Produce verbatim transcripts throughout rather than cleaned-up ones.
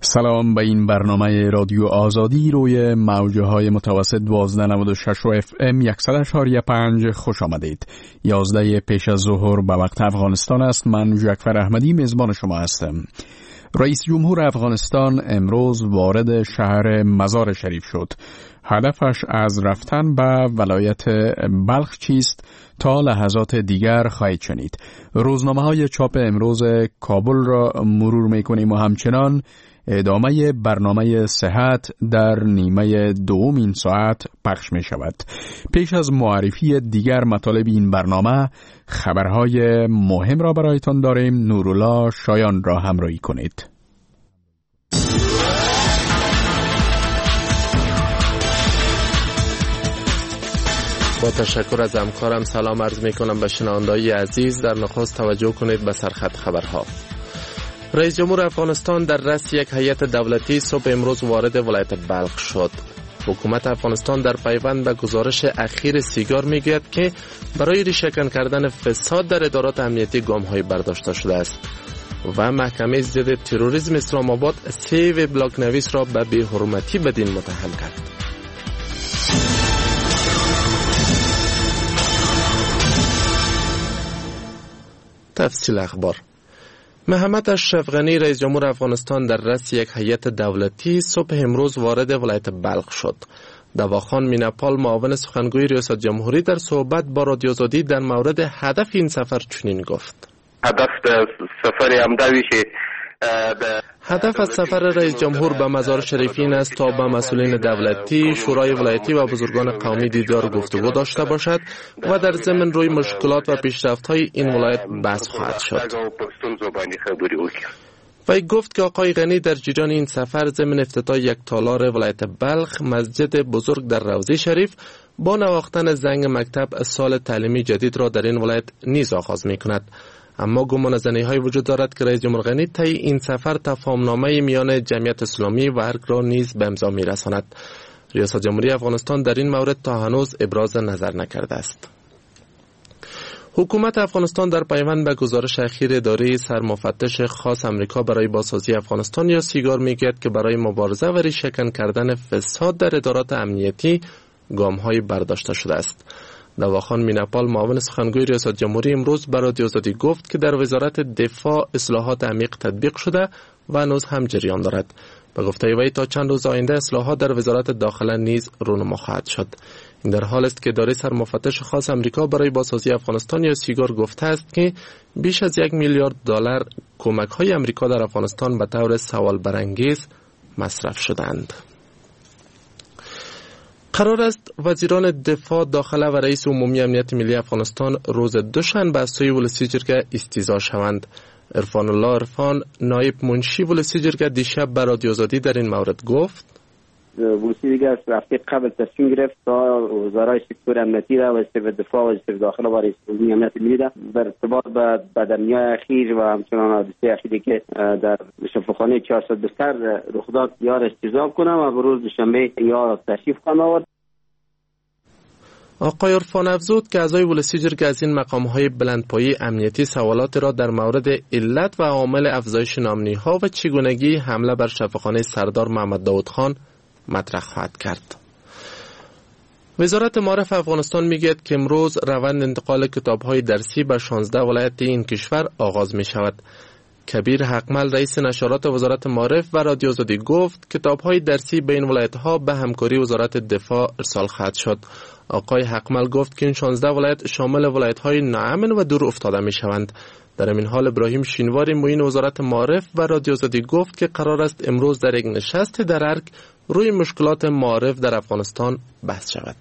سلام، به این برنامه رادیو آزادی روی موجه های متوسط دوازده نود و شش و اف ام صد و پنج خوش آمدید. یازده پیش از ظهر به وقت افغانستان است. من جعفر احمدی میزبان شما هستم. رئیس جمهور افغانستان امروز وارد شهر مزار شریف شد. هدفش از رفتن به ولایت بلخ چیست؟ تا لحظات دیگر خواهید شنید. روزنامه های چاپ امروز کابل را مرور میکنیم و همچنان ادامه برنامه صحت در نیمه دوم این ساعت پخش می شود. پیش از معرفی دیگر مطالب این برنامه، خبرهای مهم را برایتان داریم. نورالله شایان را همراهی کنید. با تشکر از همکارم سلام عرض می کنم به شنوندگان عزیز. در نخست توجه کنید به سرخط خبرها. رئیس جمهور افغانستان در رأس یک هیئت دولتی صبح امروز وارد ولایت بلخ شد. حکومت افغانستان در پیوند به گزارش اخیر سیگار میگوید که برای ریشه‌کن کردن فساد در ادارات امنیتی گام‌های برداشته شده است و محکمه ضد تروریسم اسلام آباد سه وبلاگ نویس را به بی‌حرمتی بدین متهم کرد. تفصیل اخبار. محمد اشرف غنی رئیس جمهور افغانستان در رأس یک هیئت دولتی صبح امروز وارد ولایت بلخ شد. دواخان میناپال معاون سخنگوی ریاست جمهوری در صحبت با رادیو آزادی در مورد هدف این سفر چنین گفت: هدف سفر همداوی شه هدف از سفر رئیس جمهور به مزار شریف این است تا با مسئولین دولتی، شورای ولایتی و بزرگان قومی دیدار گفتگو داشته باشد و در ضمن روی مشکلات و پیشرفت‌های این ولایت بحث خواهد شد. وی گفت که آقای غنی در جریان این سفر ضمن افتتاح یک تالار ولایت بلخ، مسجد بزرگ در روضه شریف، با نواختن زنگ مکتب سال تعلیمی جدید را در این ولایت نیز آغاز می‌کند. اما گمان زنی‌های وجود دارد که رئیس جمهور غنی طی این سفر تفاهم‌نامه میان جمعیت اسلامی و ارگ را نیز به امضا می‌رساند. ریاست جمهوری افغانستان در این مورد تا هنوز ابراز نظر نکرده است. حکومت افغانستان در پیوند به گزارش اخیر اداره سرمفتش خاص امریکا برای بازسازی افغانستان یا سیگار میگوید که برای مبارزه و ریشه‌کن کردن فساد در ادارات امنیتی گام‌های برداشته شده است. دواخان میناپال معاون سخنگوی ریاست جمهوری امروز به رادیو آزادی گفت که در وزارت دفاع اصلاحات عمیق تطبیق شده و هنوز هم جریان دارد. به گفته وی تا چند روز آینده اصلاحات در وزارت داخله نیز رونما خواهد شد. این در حال است که اداره سرمفتش خاص امریکا برای بازسازی افغانستان یا سیگار گفته است که بیش از یک میلیارد دلار کمک‌های امریکا در افغانستان به طور سوال برانگیز مصرف شدند. قرار است وزیران دفاع، داخله و رئیس عمومی امنیت ملی افغانستان روز دوشنبه از سوی ولسی جرگه استیضاح شوند. عرفان الله عرفان، نایب منشی ولسی جرگه، دیشب به رادیو آزادی در این مورد گفت: ولسی جرگه رفته قبل تصمیم گرفت تا وزرای سکتور امنیتی را، وزیر دفاع، وزیر داخله و رئیس عمومی امنیت ملی را در ارتباط به بدنیای اخیر و همچنان حادثه اخیری که در شفاخانه چهارصد بستر رخ داد یار استیضاح کنم و به روز دوشنبه یا تشریف خواهم آورد. آقای عرفان افزود که اعضای ولسی جرگه از این مقام‌های بلندپایه امنیتی سوالات را در مورد علت و عامل افزایش نامنی‌ها و چگونگی حمله بر شفاخانه سردار محمد داود خان مطرح خواهد کرد. وزارت معارف افغانستان میگوید که امروز روند انتقال کتاب‌های درسی به شانزده ولایت این کشور آغاز می شود. کبیر حقمل، رئیس نشرات وزارت معارف و رادیو آزادی گفت کتاب‌های درسی به این ولایت‌ها به همکاری وزارت دفاع ارسال خواهد شد. آقای حقمل گفت که این شانزده ولایت شامل ولایت‌های ناامن و دور افتاده می‌شوند. در این حال ابراهیم شینواری، معین وزارت معارف و رادیو آزادی گفت که قرار است امروز در یک نشست در ارگ روی مشکلات معارف در افغانستان بحث شود.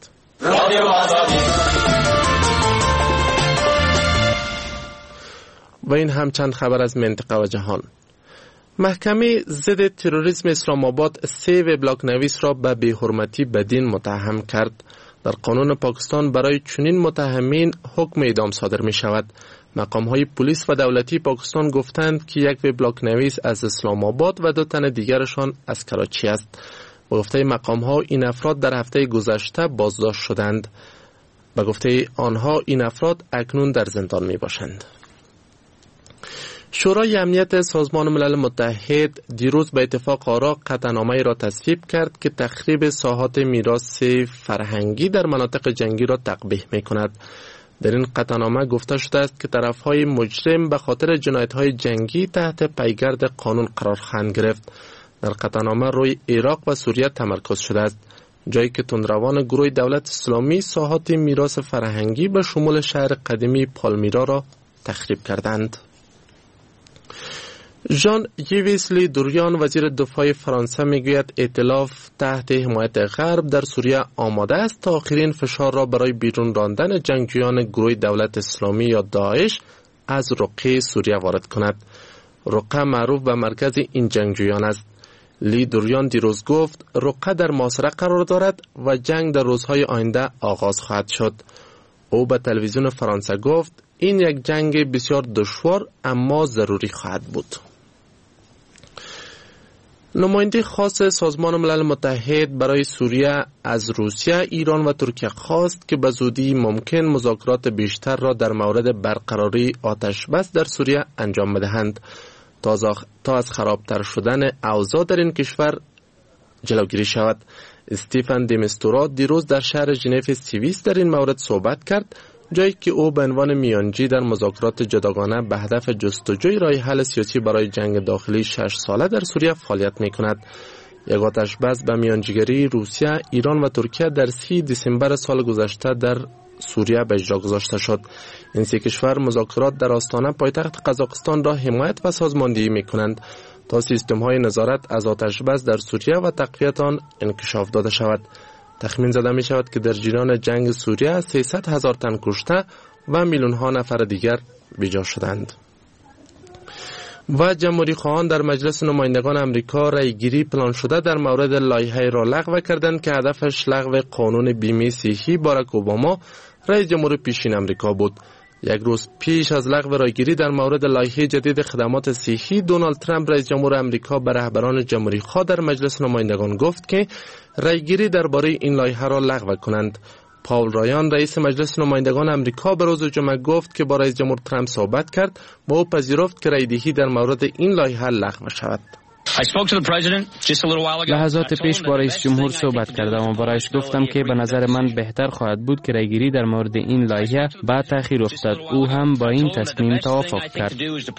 و این هم چند خبر از منطقه و جهان. محکمه ضد تروریسم اسلام آباد سه وبلاگ نویس را به بی‌حرمتی بدین متهم کرد. در قانون پاکستان برای چنین متهمین حکم اعدام صادر می شود. مقام های پلیس و دولتی پاکستان گفتند که یک وبلاگ نویس از اسلام آباد و دو تن دیگرشان از کراچی است. به گفته مقام ها این افراد در هفته گذشته بازداشت شدند. به گفته آنها این افراد اکنون در زندان می باشند. شورای امنیت سازمان ملل متحد دیروز به اتفاق آرا قطعنامه‌ای را تصویب کرد که تخریب ساحات میراث فرهنگی در مناطق جنگی را تقبیح می‌کند. در این قطعنامه گفته شده است که طرف‌های مجرم به خاطر جنایت‌های جنگی تحت پیگرد قانون قرار خواهند گرفت. در قطعنامه روی عراق و سوریه تمرکز شده است، جایی که تندروان گروه دولت اسلامی ساحات میراث فرهنگی به شمول شهر قدیمی پالمیرا را تخریب کردند. ژان یویس لی دوریان وزیر دفاع فرانسه میگوید ائتلاف تحت حمایت غرب در سوریه آماده است تا آخرین فشار را برای بیرون راندن جنگجویان گروه دولت اسلامی یا داعش از رقه سوریه وارد کند. رقه معروف به مرکز این جنگجویان است. لی دوریان دیروز گفت رقه در محاصره قرار دارد و جنگ در روزهای آینده آغاز خواهد شد. او به تلویزیون فرانسه گفت این یک جنگ بسیار دشوار اما ضروری خواهد بود. نماینده خاص سازمان ملل متحد برای سوریه از روسیه، ایران و ترکیه خواست که به زودی ممکن مذاکرات بیشتر را در مورد برقراری آتش بس در سوریه انجام بدهند تا از خرابتر شدن اوضاع در این کشور جلوگیری شود. استیفن دی میستورا دیروز در شهر ژنو سوئیس در این مورد صحبت کرد، جایی که او به عنوان میانجی در مذاکرات جداگانه به هدف جستجوی راه حل سیاسی برای جنگ داخلی شش ساله در سوریه فعالیت می‌کند. یک آتش بس به میانجیگری روسیه، ایران و ترکیه در سی دسامبر سال گذشته در سوریه به اجرا گذاشته شد. این سه کشور مذاکرات در آستانه پایتخت قزاقستان را حمایت و سازماندهی می‌کنند تا سیستم‌های نظارت از آتش بس در سوریه و تقویت آن انکشاف داده شود. تخمین زده می شود که در جریان جنگ سوریه سیصد هزار تن کشته و میلیون ها نفر دیگر بیجا شدند. و جمهوری خواهان در مجلس نمایندگان امریکا رأیگیری پلان شده در مورد لایحه را لغو کردند که هدفش لغو قانون بیمه صحی باراک اوباما رئیس جمهور پیشین امریکا بود. یک روز پیش از لغو رأیگیری در مورد لایحه جدید خدمات صحی، دونالد ترامپ رئیس جمهور امریکا به رهبران جمهوری خواه در مجلس نمایندگان گفت که رأیگیری درباره این لایحه را لغو کنند. پاول رایان رئیس مجلس نمایندگان امریکا به روز جمعه گفت که با رئیس جمهور ترامپ صحبت کرد و او پذیرفت که رأیدهی در مورد این لایحه لغو شود. لحظات پیش با رئیس جمهور صحبت کردم و برایش گفتم که به نظر من بهتر خواهد بود که رأیگیری در مورد این لایحه بعد تأخیر افتاد. او هم با این تصمیم توافق کرد.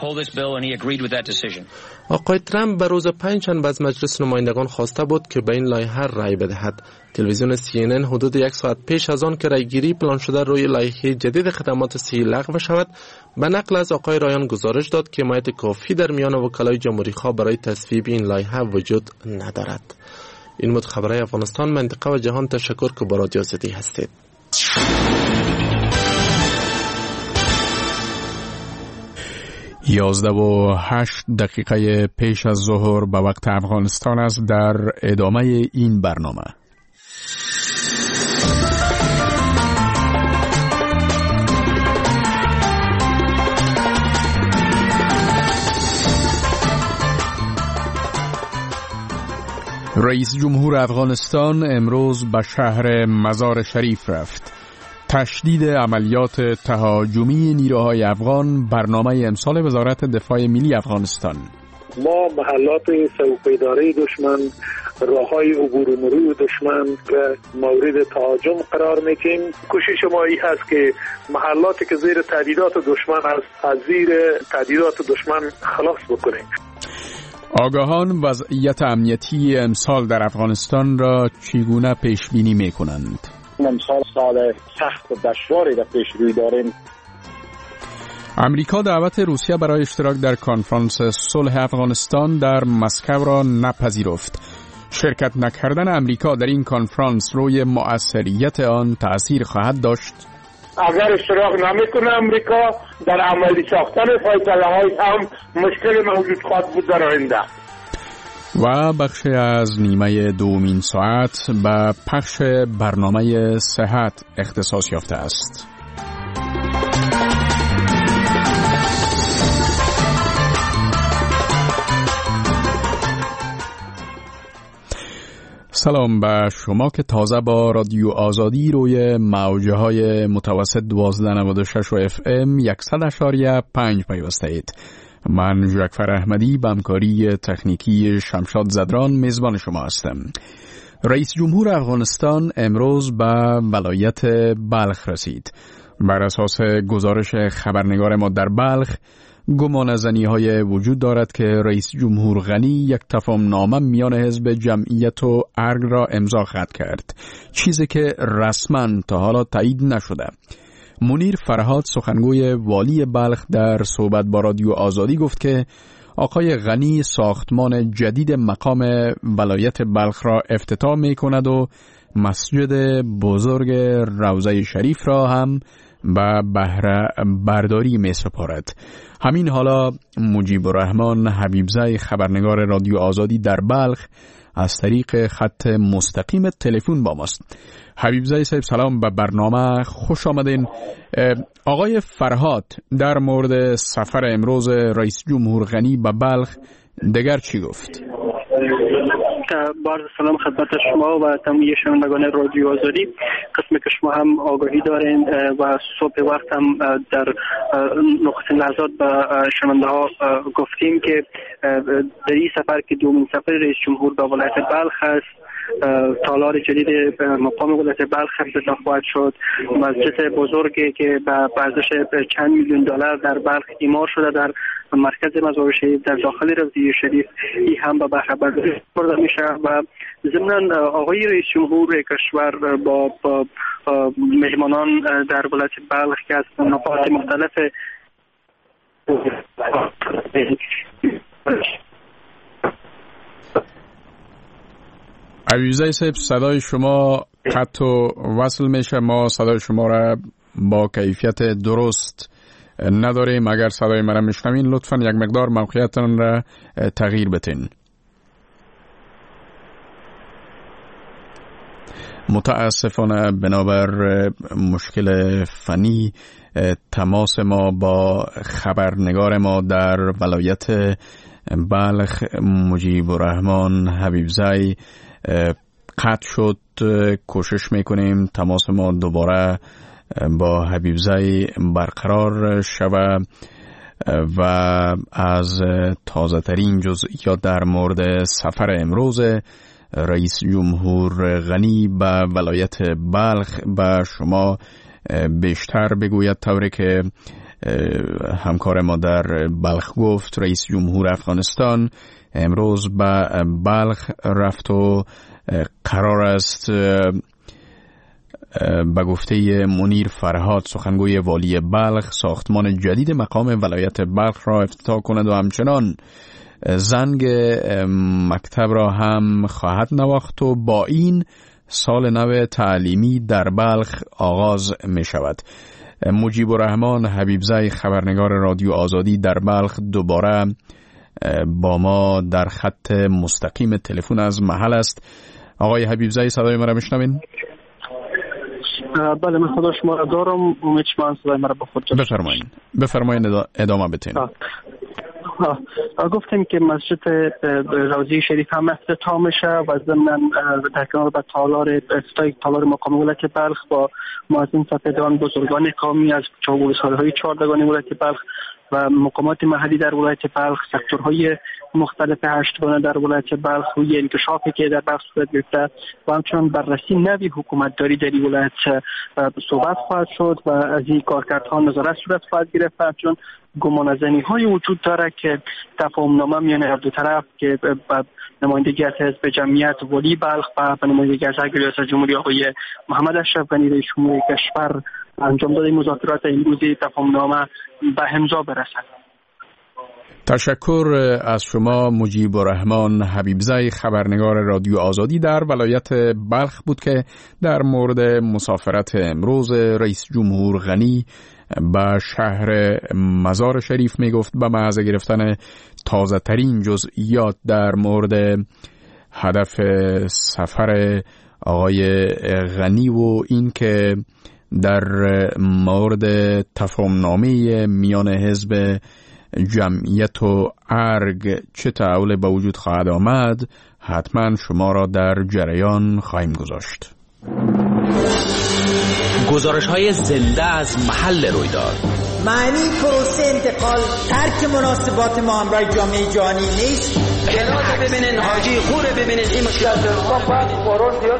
آقای ترامپ به روز پنجشنبه از مجلس نمایندگان خواسته بود که به این لایحه رأی بدهد. تلویزیون سی ان ان حدود یک ساعت پیش از آن که رأیگیری پلان شده روی لایحه جدید خدمات صحی لغو شود، به نقل از آقای رایان گزارش داد که حمایت کافی در میان وکلای جمهوری خواه برای تصویب این لایحه وجود ندارد. این بود خبرهای افغانستان، منطقه و جهان. تشکر که با رادیو آزادی هستید. یازده و هشت دقیقه پیش از ظهر به وقت افغانستان است. در ادامه این برنامه رئیس جمهور افغانستان امروز به شهر مزار شریف رفت. تشدید عملیات تهاجمی نیروهای افغان برنامه امسال وزارت دفاع ملی افغانستان. ما محلات سوپیداری دشمن، راههای عبور و مرور دشمن که مورد تهاجم قرار میدیم. کوشش ما این هست که محلاتی که زیر تهدیدات دشمن است از زیر تهدیدات دشمن خلاص بکنیم. آگاهان وضعیت امنیتی امسال در افغانستان را چگونه پیش بینی میکنند؟ امسال سال سخت و دشواری را پیش روی داریم. امریکا دعوت روسیه برای اشتراک در کنفرانس صلح افغانستان در مسکو را نپذیرفت. شرکت نکردن امریکا در این کنفرانس روی مؤثریت آن تأثیر خواهد داشت؟ اگر اشتراک نمیکنه امریکا در عملی ساختن فیصله‌های هم مشکل موجود خواهد بود در آینده. و بخش از نیمه دومین ساعت به پخش برنامه صحت اختصاص یافته است. سلام به شما که تازه با رادیو آزادی روی موجه های متوسط دوازده نود و شش و اف ام صد و شش و پنج پیوسته اید. من جعفر احمدی به همکاری تکنیکی شمشاد زدران میزبان شما هستم. رئیس جمهور افغانستان امروز به ولایت بلخ رسید. بر اساس گزارش خبرنگار ما در بلخ، گمانه‌زنی های وجود دارد که رئیس جمهور غنی یک تفاهم نامه میان حزب جمعیت و ارگ را امضا خط کرد، چیزی که رسما تا حالا تایید نشده. منیر فرهاد سخنگوی والی بلخ در صحبت با رادیو آزادی گفت که آقای غنی ساختمان جدید مقام ولایت بلخ را افتتاح می کند و مسجد بزرگ روضه شریف را هم به بهره برداری می سپارد. همین حالا مجیب الرحمن حبیبزی خبرنگار رادیو آزادی در بلخ از طریق خط مستقیم تلفن با ماست. حبیبزی صاحب سلام، به برنامه خوش آمدین. آقای فرهاد، در مورد سفر امروز رئیس جمهور غنی به بلخ دیگر چی گفت؟ با عرض سلام خدمت شما و تمامی شنوندگان رادیو آزادی. قسمی که شما هم آگاهی دارین و صبح وقت هم در نقطه لحظات به شنونده ها گفتیم که در این سفر که دومین سفر رئیس جمهور به ولایت بلخ است، تالار جدید مقام ولایت بلخ افتتاح خواهد شد. مسجد بزرگی که به ارزش چند میلیون دلار در بلخ اعمار شده در مرکز مزار شریف در داخل روضه شریف، این هم به بهره برداری برده میشه و ضمن آقای رئیس جمهور کشور با, با مهمانان در ولایت بلخ که از نقاط مختلف عزیزای صاحب، صدای شما قطع و وصل میشه. ما صدای شما را با کیفیت درست نداریم. اگر صدای مرا میشنوین لطفا یک مقدار موقعیتتان را تغییر بدین. متاسفانه بنابر مشکل فنی تماس ما با خبرنگار ما در ولایت بلخ مجیب الرحمن حبیبزی قطع شد. کوشش میکنیم تماس ما دوباره با حبیبزی برقرار شود و از تازه ترین جزئیات در مورد سفر امروز رئیس جمهور غنی به ولایت بلخ به شما بیشتر بگوید، طوری که همکار ما در بلخ گفت رئیس جمهور افغانستان امروز به بلخ رفت و قرار است به گفته منیر فرهاد سخنگوی والی بلخ ساختمان جدید مقام ولایت بلخ را افتتاح کند و همچنان زنگ مکتب را هم خواهد نواخت و با این سال نو تعلیمی در بلخ آغاز می شود. مجیب الرحمن حبیبزی خبرنگار رادیو آزادی در بلخ دوباره با ما در خط مستقیم تلفن از محل است. آقای حبیبزی صدای مرا میشنوین؟ بله، من صدای شما را دارم. امیدوارم صدای مرا به خود جا بفرمایید. بفرمایید ادامه بدین. گفتیم که مسجد روضه شریف هم افتتاح میشه و ضمن در کنار با تالار افتتاح تالار مقام ولایت بلخ با معظم سپهداران بزرگان قومی از چهارهای چهاردگان ولایت بلخ و مقامات محلی در ولایت بلخ، سکتورهای مختلف هشتگانه در ولایت بلخ روی انکشافی که در بلخ صورت گرفته و همچنان بررسی نوی حکومتداری در این ولایت صحبت خواهد شد و از این کارکردها نظارت صورت خواهد گرفت. چون گمانه‌زنی های وجود داره که تفاهم نامه میان هر دو طرف که نمایندگی از حزب جمعیت والی بلخ و نمایندگی از ریاست جمهوری آقای محمد اشرف غنی رئیس جمهور کشور انجام داده مذاکرات امروزی تفاهم نامه به امضا برسد. تشکر از شما مجیب الرحمن حبیبزی خبرنگار رادیو آزادی در ولایت بلخ بود که در مورد مسافرت امروز رئیس جمهور غنی به شهر مزار شریف می گفت به محض گرفتن تازه ترین جزئیات در مورد هدف سفر آقای غنی و این که در مورد تفاهم نامه میان حزب جمعیت و ارگ چه تحول به وجود خواهد آمد حتما شما را در جریان خواهیم گذاشت. گزارش های زنده از محل رویداد، معنی پروسه انتقال ترک مناسبات ما همراه جامعه جهانی نیست. جنازه ببینین، حاجی خوره ببینین، این مشکلات رو باید قرار زیاد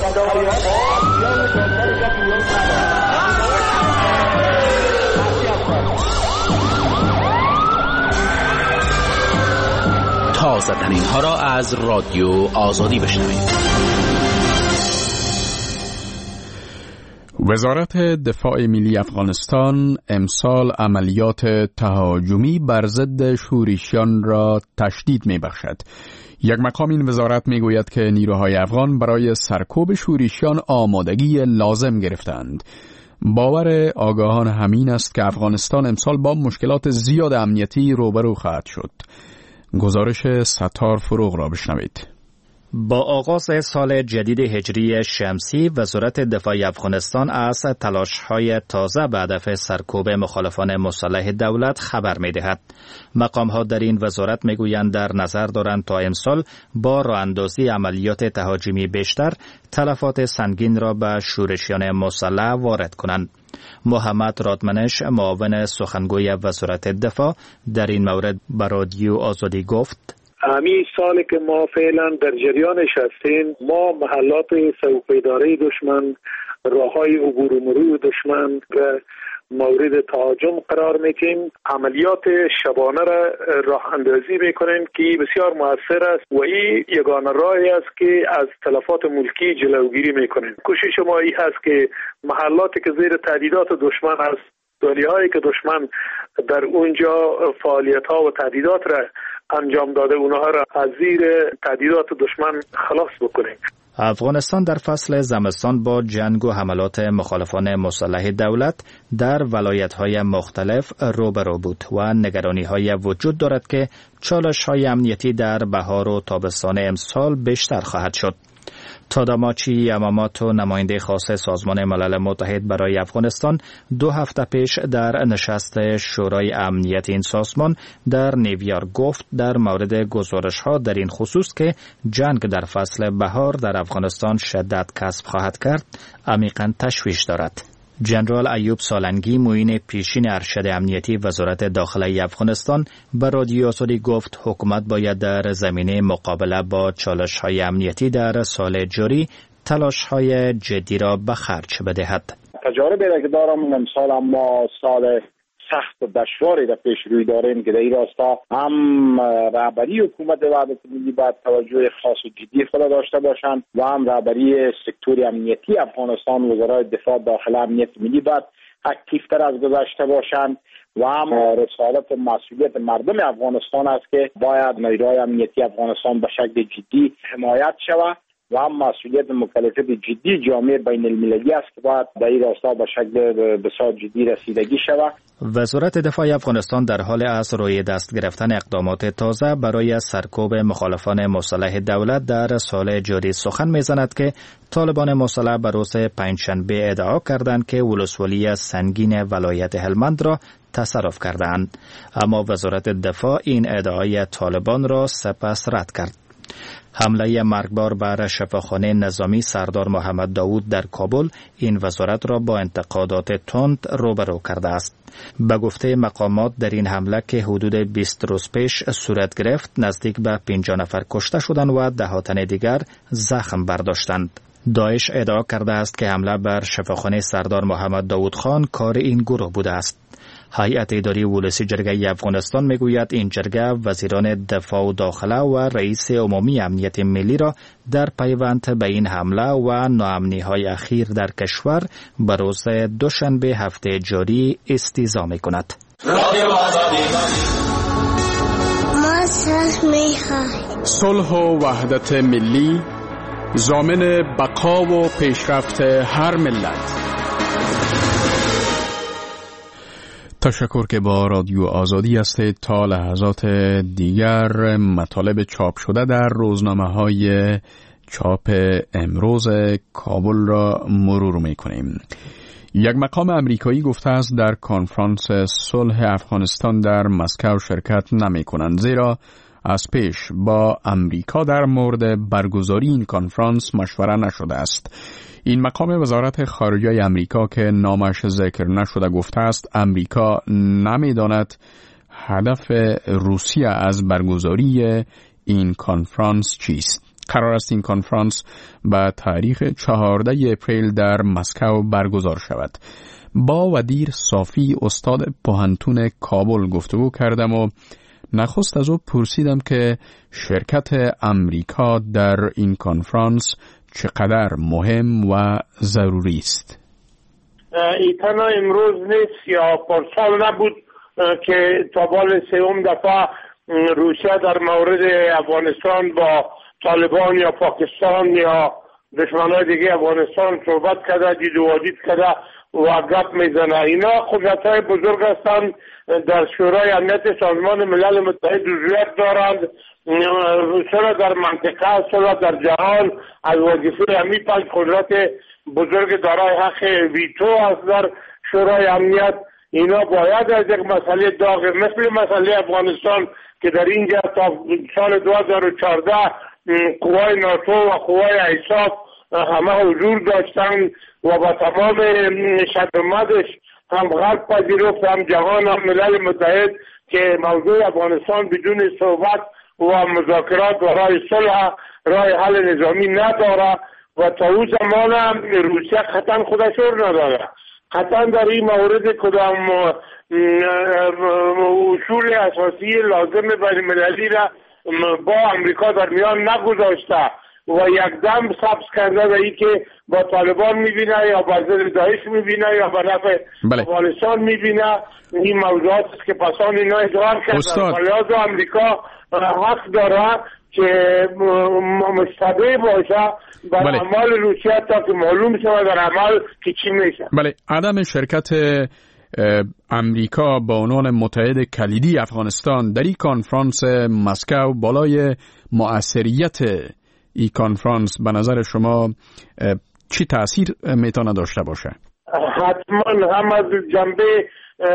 تازه ترین ها را از رادیو آزادی بشنوید. وزارت دفاع ملی افغانستان امسال عملیات تهاجمی بر ضد شورشیان را تشدید می‌بخشد. یک مقام این وزارت می‌گوید که نیروهای افغان برای سرکوب شورشیان آمادگی لازم گرفتند. باور آگاهان همین است که افغانستان امسال با مشکلات زیاد امنیتی روبرو خواهد شد. گزارش ستار فروغ را بشنوید. با آغاز سال جدید هجری شمسی، وزارت دفاع افغانستان از تلاش‌های تازه به هدف سرکوب مخالفان مسلح دولت خبر می‌دهد. مقام‌ها در این وزارت می‌گویند در نظر دارند تا امسال با راه‌اندازی عملیات تهاجمی بیشتر تلفات سنگین را به شورشیان مسلح وارد کنند. محمد رادمنش، معاون سخنگوی وزارت دفاع، در این مورد به رادیو آزادی گفت: همین سالی که ما فعلا در جریانش هستیم، ما محلات سوپیداری دشمن، راههای عبور و مرور دشمن که مورد تهاجم قرار میتیم، عملیات شبانه را راه اندازی میکنیم که بسیار موثر است و این یگانه راهی است که از تلفات ملکی جلوگیری میکنیم. کوشش ما این هست که محلاتی که زیر تهدیدات دشمن است، دالی‌هایی که دشمن در اونجا فعالیت ها و تهدیدات را انجام داده، اونها را از زیر تهدیدات دشمن خلاص بکنیم. افغانستان در فصل زمستان با جنگ و حملات مخالفان مسلح دولت در ولایت‌های مختلف روبرو بود و نگرانی‌های وجود دارد که چالش‌های امنیتی در بهار و تابستان امسال بیشتر خواهد شد. تاداماچی یاماماتو، نماینده خاص سازمان ملل متحد برای افغانستان، دو هفته پیش در نشست شورای امنیت این سازمان در نیویورک گفت در مورد گزارش‌ها در این خصوص که جنگ در فصل بهار در افغانستان شدت کسب خواهد کرد، عمیقاً تشویش دارد. جنرال ایوب سالنگی، معین پیشین ارشد امنیتی وزارت داخله افغانستان، به رادیو آزادی گفت حکومت باید در زمینه مقابله با چالش‌های امنیتی در سال جاری تلاش‌های جدی را به خرج بدهد. تجاربی را که دارم امسال اما سال سخت و دشواری را پیش روی داریم که در این راستا هم رهبری حکومت وحدت ملی باید توجه خاص و جدی خود داشته باشند و هم رهبری سکتور امنیتی افغانستان، وزارت دفاع داخله امنیت ملی باید اکتیوتر از گذشته باشند و هم رسالت و مسئولیت مردم افغانستان است که باید نیروهای امنیتی افغانستان به شکل جدی حمایت شود و هم مسئولیت مکلفیت جدی جامعه بین المللی است که باید در این راستا به شکل بسیار جدی رسیدگی شود. وزارت دفاع افغانستان در حال است روی دست گرفتن اقدامات تازه برای سرکوب مخالفان مسلح دولت در سال جاری سخن میزند که طالبان مسلح به روز پنجشنبه ادعا کردند که ولسوالی سنگین ولایت هلمند را تصرف کردند، اما وزارت دفاع این ادعای طالبان را سپس رد کرد. حمله مرگبار بر شفاخانه نظامی سردار محمد داوود در کابل این وزارت را با انتقادات تند روبرو کرده است. به گفته مقامات در این حمله که حدود بیست روز پیش صورت گرفت، نزدیک به پنجاه نفر کشته شدند و ده ها تن دیگر زخم برداشتند. داعش ادعا کرده است که حمله بر شفاخانه سردار محمد داوود خان کار این گروه بوده است. هیئت اداری ولسی جرگه افغانستان میگوید این جرگه وزیران دفاع و داخله و رئیس عمومی امنیت ملی را در پیوند به این حمله و ناامنی‌های اخیر در کشور به روز دوشنبه هفته جاری استیضاح می‌کند. ما صلح می‌خواهیم. صلح و وحدت ملی ضامن بقا و پیشرفت هر ملت. تشکر که با رادیو آزادی هستید. تا لحظات دیگر مطالب چاپ شده در روزنامه‌های چاپ امروز کابل را مرور می‌کنیم. یک مقام امریکایی گفته است در کنفرانس صلح افغانستان در مسکو شرکت نمی‌کنند، زیرا از پیش با امریکا در مورد برگزاری این کنفرانس مشوره نشده است. این مقام وزارت خارجه امریکا که نامش ذکر نشده گفته است امریکا نمی‌داند هدف روسیه از برگزاری این کنفرانس چیست. قرار است این کنفرانس به تاریخ چهاردهم اپریل در مسکو برگزار شود. با ودیر صافی استاد پوهنتون کابل گفتگو کردم و نخست از او پرسیدم که شرکت امریکا در این کنفرانس چقدر مهم و ضروری است. این تنها امروز نیست یا پارسال نبود که تا بال سوم دفعه روسیه در مورد افغانستان با طالبان یا پاکستان یا دشمنای دیگه افغانستان صحبت کرده، دید و دید کرده و گپ میزنه. اینا قدرت‌های بزرگ هستند، در شورای امنیت سازمان ملل متحد عضویت دارند، چرا در منطقه چرا در جهان از وظیفه همین پنج قدرت بزرگ دارای حق ویتو است در شورای امنیت. اینا باید از یک مسئله داغ مثل مسئله افغانستان که در اینجا تا سال دو هزار و چهارده قوای ناتو و قوای ایساف همه حضور داشتن و با تمام شدمتش هم غرب پذیرفت هم جهان هم ملل متحد که موضوع افغانستان بدون صحبت و مذاکرات و راه صلح راه حل نظامی نداره و تا او زمان هم روسیه قطعا خودشور نداره. قطعا در این مورد کدام اصول اساسی لازم بین المللی را با امریکا در میان نگذاشته و یک دم سبز کرده به این که با طالبان میبینه یا با ضد داعش میبینه یا با نفع افغانستان میبینه. این موضوعات است که پسان اینا اظهار کردن. لذا امریکا حق داره که مشتبه باشه بر بله. اعمال روسیه تا که معلوم شود در عمل که چی میشه. بله، عدم شرکت امریکا به عنوان متحد کلیدی افغانستان در این کنفرانس مسکو بالای مؤثریت این کنفرانس به نظر شما چی تأثیر میتونه داشته باشه؟ حتما هم از جنبه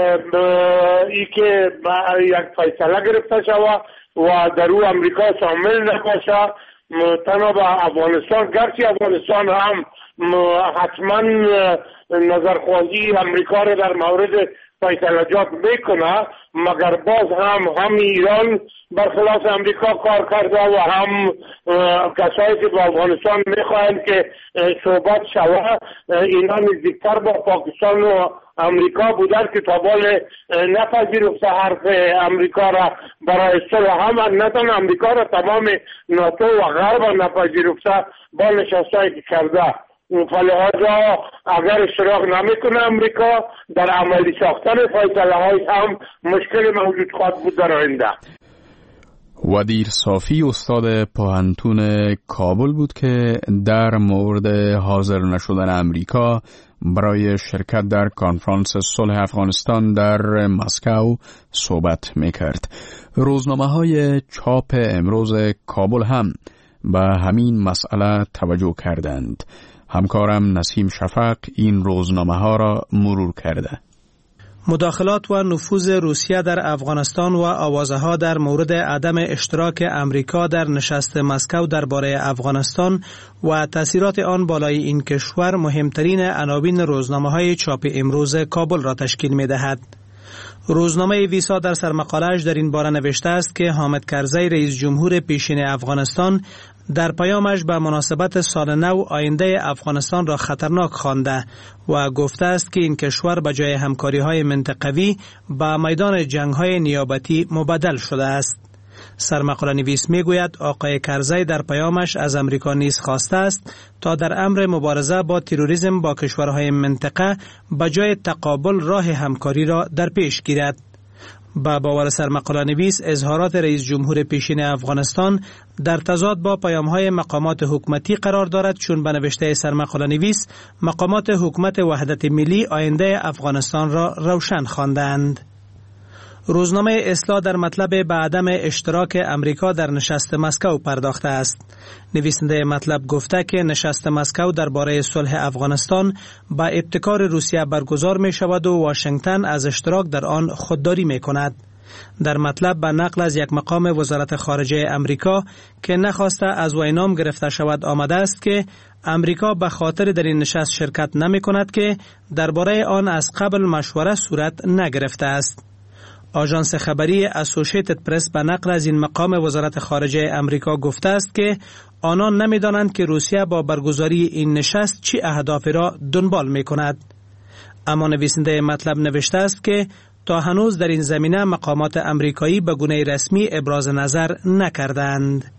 ای که یک فیصله گرفته شود و در او امریکا شامل نباشه، تنها به افغانستان، گرچه افغانستان هم حتما نظرخواهی امریکا را در مورد فیصله‌جات میکنه، مگر باز هم هم ایران برخلاف امریکا کار کرده و هم کسایی که با افغانستان میخواهند که صحبت شود اینا نزدیکتر با پاکستان و امریکا بودن که تا بال نپذیرفته حرف امریکا را برای صلح، هم نه تنها امریکا را تمام ناتو و غرب نپذیرفته با نشستایی که کرده. فلهذا اگر اشتراک نمیکنه امریکا در عملی ساختن فیصله های هم مشکل موجود خواهد بود در آینده. ودیر صافی استاد پوهنتون کابل بود که در مورد حاضر نشدن امریکا برای شرکت در کنفرانس صلح افغانستان در مسکو صحبت میکرد. روزنامه های چاپ امروز کابل هم به همین مسئله توجه کردند. همکارم نسیم شفق این روزنامه ها را مرور کرده. مداخلات و نفوذ روسیه در افغانستان و آوازه ها در مورد عدم اشتراک امریکا در نشست مسکو درباره افغانستان و تاثیرات آن بالای این کشور مهمترین عناوین روزنامه های چاپ امروز کابل را تشکیل می دهد. روزنامه ویسا در سرمقاله‌اش در این باره نوشته است که حامد کرزی رئیس جمهور پیشین افغانستان در پیامش به مناسبت سال نو آینده افغانستان را خطرناک خوانده و گفته است که این کشور به جای همکاری‌های منطقوی به میدان جنگ‌های نیابتی مبدل شده است. سرمقاله نویس میگوید آقای کرزی در پیامش از امریکا نیز خواسته است تا در امر مبارزه با تروریسم با کشورهای منطقه به جای تقابل راه همکاری را در پیش گیرد. با باور سرمقاله نویس اظهارات رئیس جمهور پیشین افغانستان در تضاد با پیام‌های مقامات حکومتی قرار دارد، چون به نوشته سرمقاله نویس مقامات حکومت وحدت ملی آینده افغانستان را روشن خواندند. روزنامه اصلاح در مطلب به عدم اشتراک امریکا در نشست مسکو پرداخته است. نویسنده مطلب گفته که نشست مسکو درباره صلح افغانستان با ابتکار روسیه برگزار می شود و واشنگتن از اشتراک در آن خودداری می کند. در مطلب به نقل از یک مقام وزارت خارجه امریکا که نخواسته از وی نام گرفته شود آمده است که امریکا به خاطر در این نشست شرکت نمی کند که درباره آن از قبل مشوره صورت نگرفته است. آژانس خبری اسوسییتد پرس به نقل از این مقام وزارت خارجه امریکا گفته است که آنان نمی‌دانند که روسیه با برگزاری این نشست چی اهدافی را دنبال می‌کند. اما نویسنده مطلب نوشته است که تا هنوز در این زمینه مقامات امریکایی به گونه رسمی ابراز نظر نکردند.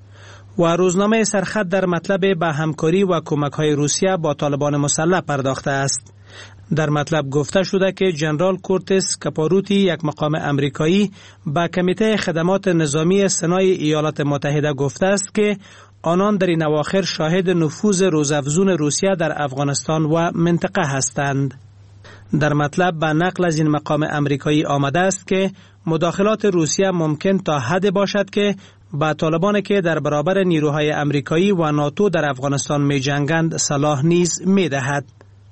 و روزنامه سرخط در مطلب به همکاری و کمک‌های روسیه با طالبان مسلح پرداخته است. در مطلب گفته شده که جنرال کورتس کپاروتی، یک مقام امریکایی، به کمیته خدمات نظامی سنای ایالات متحده گفته است که آنان در این اواخر شاهد نفوذ روزافزون روسیه در افغانستان و منطقه هستند. در مطلب به نقل از این مقام امریکایی آمده است که مداخلات روسیه ممکن تا حد باشد که با طالبان که در برابر نیروهای امریکایی و ناتو در افغانستان می جنگند صلاح نیز می دهد.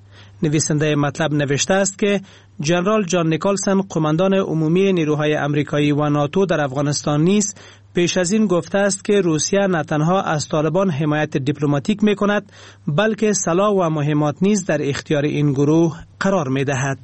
نویسنده مطلب نوشته است که جنرال جان نیکلسن، قماندان عمومی نیروهای امریکایی و ناتو در افغانستان نیز پیش از این گفته است که روسیه نه تنها از طالبان حمایت دیپلماتیک می کند بلکه سلاح و مهمات نیز در اختیار این گروه قرار می دهد.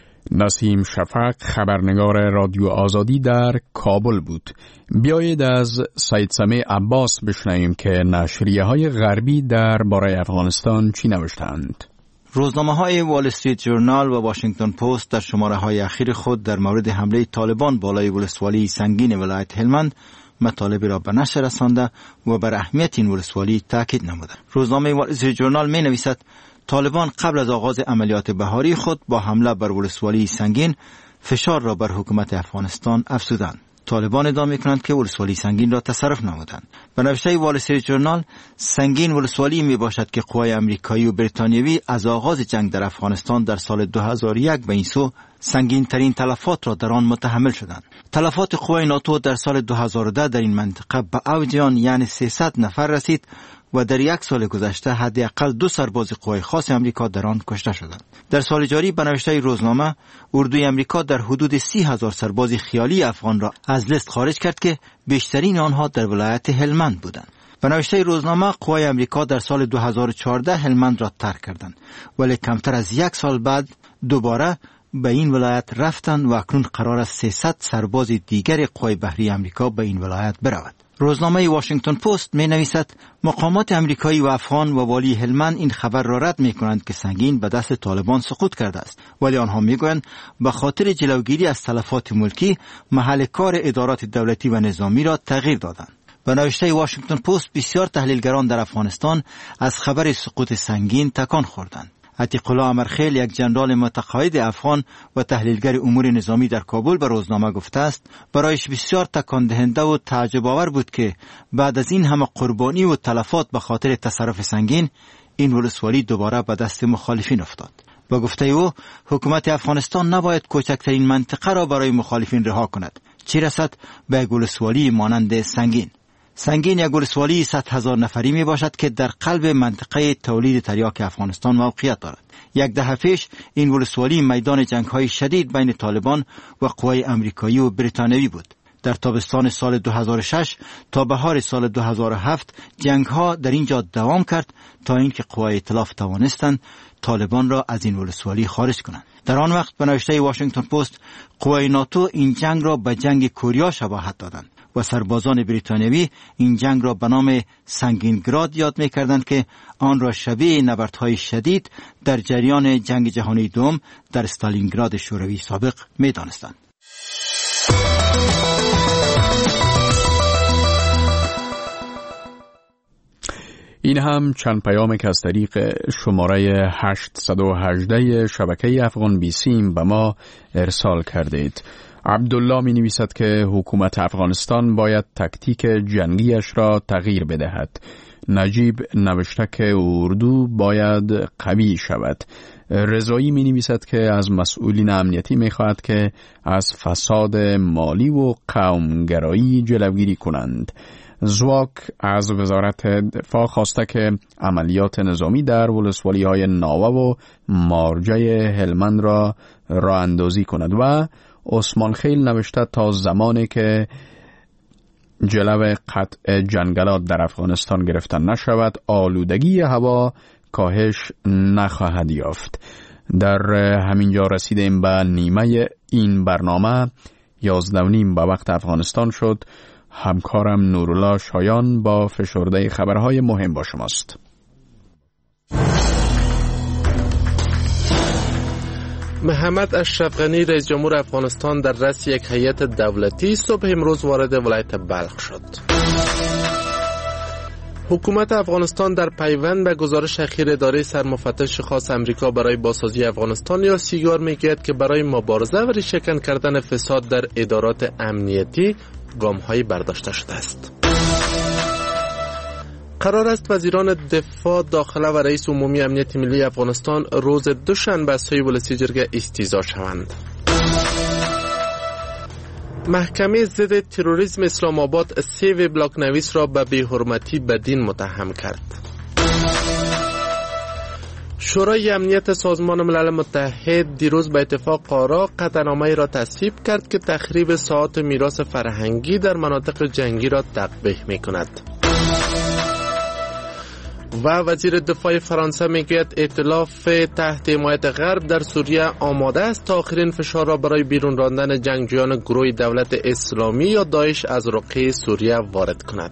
نسیم شفق، خبرنگار رادیو آزادی در کابل بود. بیایید از سید سمیع عباس بشنویم که نشریه های غربی در باره افغانستان چی نوشتند. روزنامه های وال استریت جورنال و واشنگتن پست در شماره های اخیر خود در مورد حمله طالبان بالای ولسوالی سنگین ولایت هلمند مطالبی را به نشر رسانده و بر اهمیت این ولسوالی تاکید نمودند. روزنامه وال استریت جورنال می نویسد طالبان قبل از آغاز عملیات بهاری خود با حمله بر ولسوالی سنگین فشار را بر حکومت افغانستان افزودند. طالبان ادعا می‌کنند که ولسوالی سنگین را تصرف نمودند. به نوشته وال استریت جورنال، سنگین ولسوالی میباشد که قوای امریکایی و بریتانیایی از آغاز جنگ در افغانستان در سال دو هزار و یک به این سو سنگین ترین تلفات را در آن متحمل شدند. تلفات قوای ناتو در سال دو هزار و ده در این منطقه به اوج آن یعنی سیصد نفر رسید و در یک سال گذشته حداقل دو سرباز قوای خاص امریکا در آن کشته شدند. در سال جاری به نوشته روزنامه، اردوی امریکا در حدود سی هزار سرباز خیالی افغان را از لیست خارج کرد که بیشترین آنها در ولایت هلمند بودند. به نوشته روزنامه، قوای امریکا در سال دو هزار و چهارده هلمند را ترک کردند، ولی کمتر از یک سال بعد دوباره به این ولایت رفتند و اکنون قرار است سیصد سرباز دیگر قوای بحری امریکا به این ولایت برود. روزنامه واشنگتن پست می نویسد مقامات امریکایی و افغان و والی هلمند این خبر را رد می کنند که سنگین به دست طالبان سقوط کرده است، ولی آنها می گویند به خاطر جلوگیری از تلفات ملکی محل کار ادارات دولتی و نظامی را تغییر دادند. به نوشته واشنگتن پست، بسیار تحلیلگران در افغانستان از خبر سقوط سنگین تکان خوردند. عتیق الله امرخیل، یک جنرال متقاعد افغان و تحلیلگر امور نظامی در کابل، به روزنامه گفته است برایش بسیار تکان دهنده و تعجب آور بود که بعد از این همه قربانی و تلفات به خاطر تصرف سنگین، این ولسوالی دوباره به دست مخالفین افتاد. با گفته او، حکومت افغانستان نباید کوچکترین منطقه را برای مخالفین رها کند، چه رسد به یک ولسوالی مانند سنگین. سنگین یک ولسوالی صد هزار نفری می باشد که در قلب منطقه تولید تریاک افغانستان موقعیت دارد. یک دهه پیش این ولسوالی میدان جنگ‌های شدید بین طالبان و قوای امریکایی و بریتانیایی بود. در تابستان سال دو هزار و شش تا بهار سال دو هزار و هفت جنگ‌ها در اینجا دوام کرد تا اینکه قوای ائتلاف توانستند طالبان را از این ولسوالی خارج کنند. در آن وقت به نوشته واشنگتن پست، قوای ناتو این جنگ را به جنگ کوریا شباهت دادند و سربازان بریتانیایی این جنگ را به نام سنگینگراد یاد می‌کردند که آن را شبیه نبردهای شدید در جریان جنگ جهانی دوم در استالینگراد شوروی سابق می‌دانستند. این هم چند پیام که از طریق شماره هشتصد و هجده شبکه افغان بیسیم به ما ارسال کردید. عبدالله می نویسد که حکومت افغانستان باید تکتیک جنگیش را تغییر بدهد. نجیب نوشته که اردو باید قوی شود. رضایی می نویسد که از مسئولین امنیتی می خواهد که از فساد مالی و قومگرایی جلوگیری کنند. زواک از وزارت دفاع خواسته که عملیات نظامی در ولسوالی های ناوه و مارجه هلمند را راه اندازی کند و عثمان خیل نوشته تا زمانی که جلو قطع جنگلات در افغانستان گرفته نشود آلودگی هوا کاهش نخواهد یافت. در همینجا رسیدیم به نیمه این برنامه. یازده و نیم به وقت افغانستان شد. همکارم نورالله شایان با فشرده خبرهای مهم با شماست. محمد اشرف غنی رئیس جمهور افغانستان در رأس یک هیئت دولتی صبح امروز وارد ولایت بلخ شد. حکومت افغانستان در پیوند به گزارش اخیر اداره سرمفتش خاص امریکا برای بازسازی افغانستان یا سیگار میگوید که برای مبارزه و ریشه‌کن کردن فساد در ادارات امنیتی گام‌هایی برداشته شده است. قرار است وزیران دفاع، داخله و رئیس عمومی امنیت ملی افغانستان روز دوشنبه سوی ولسی جرگه استیضاح شوند. محکمه ضد تروریسم اسلام آباد سه وبلاگ نویس را به بی‌حرمتی بدین متهم کرد. شورای امنیت سازمان ملل متحد دیروز به اتفاق آرا قطعنامه‌ای را تصویب کرد که تخریب ساعات میراث فرهنگی در مناطق جنگی را تقبیح می‌کند. و وزیر دفاع فرانسه میگوید ائتلاف تحت حمایت غرب در سوریه آماده است تا آخرین فشار را برای بیرون راندن جنگجویان گروه دولت اسلامی یا داعش از رقعه سوریه وارد کند.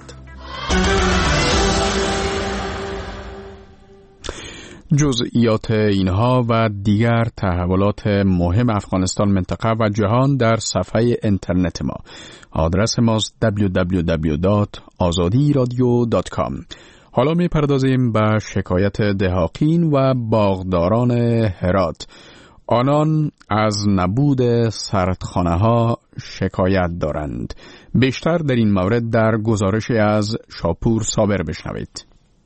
جزئیات اینها و دیگر تحولات مهم افغانستان، منطقه و جهان در صفحه اینترنت ما. آدرس ماست دبلیو دبلیو دبلیو دات آزادی رادیو دات کام. حالا می پردازیم به شکایت دهاقین و باغداران هرات. آنان از نبود سردخانه ها شکایت دارند. بیشتر در این مورد در گزارشی از شاپور صابر بشنوید.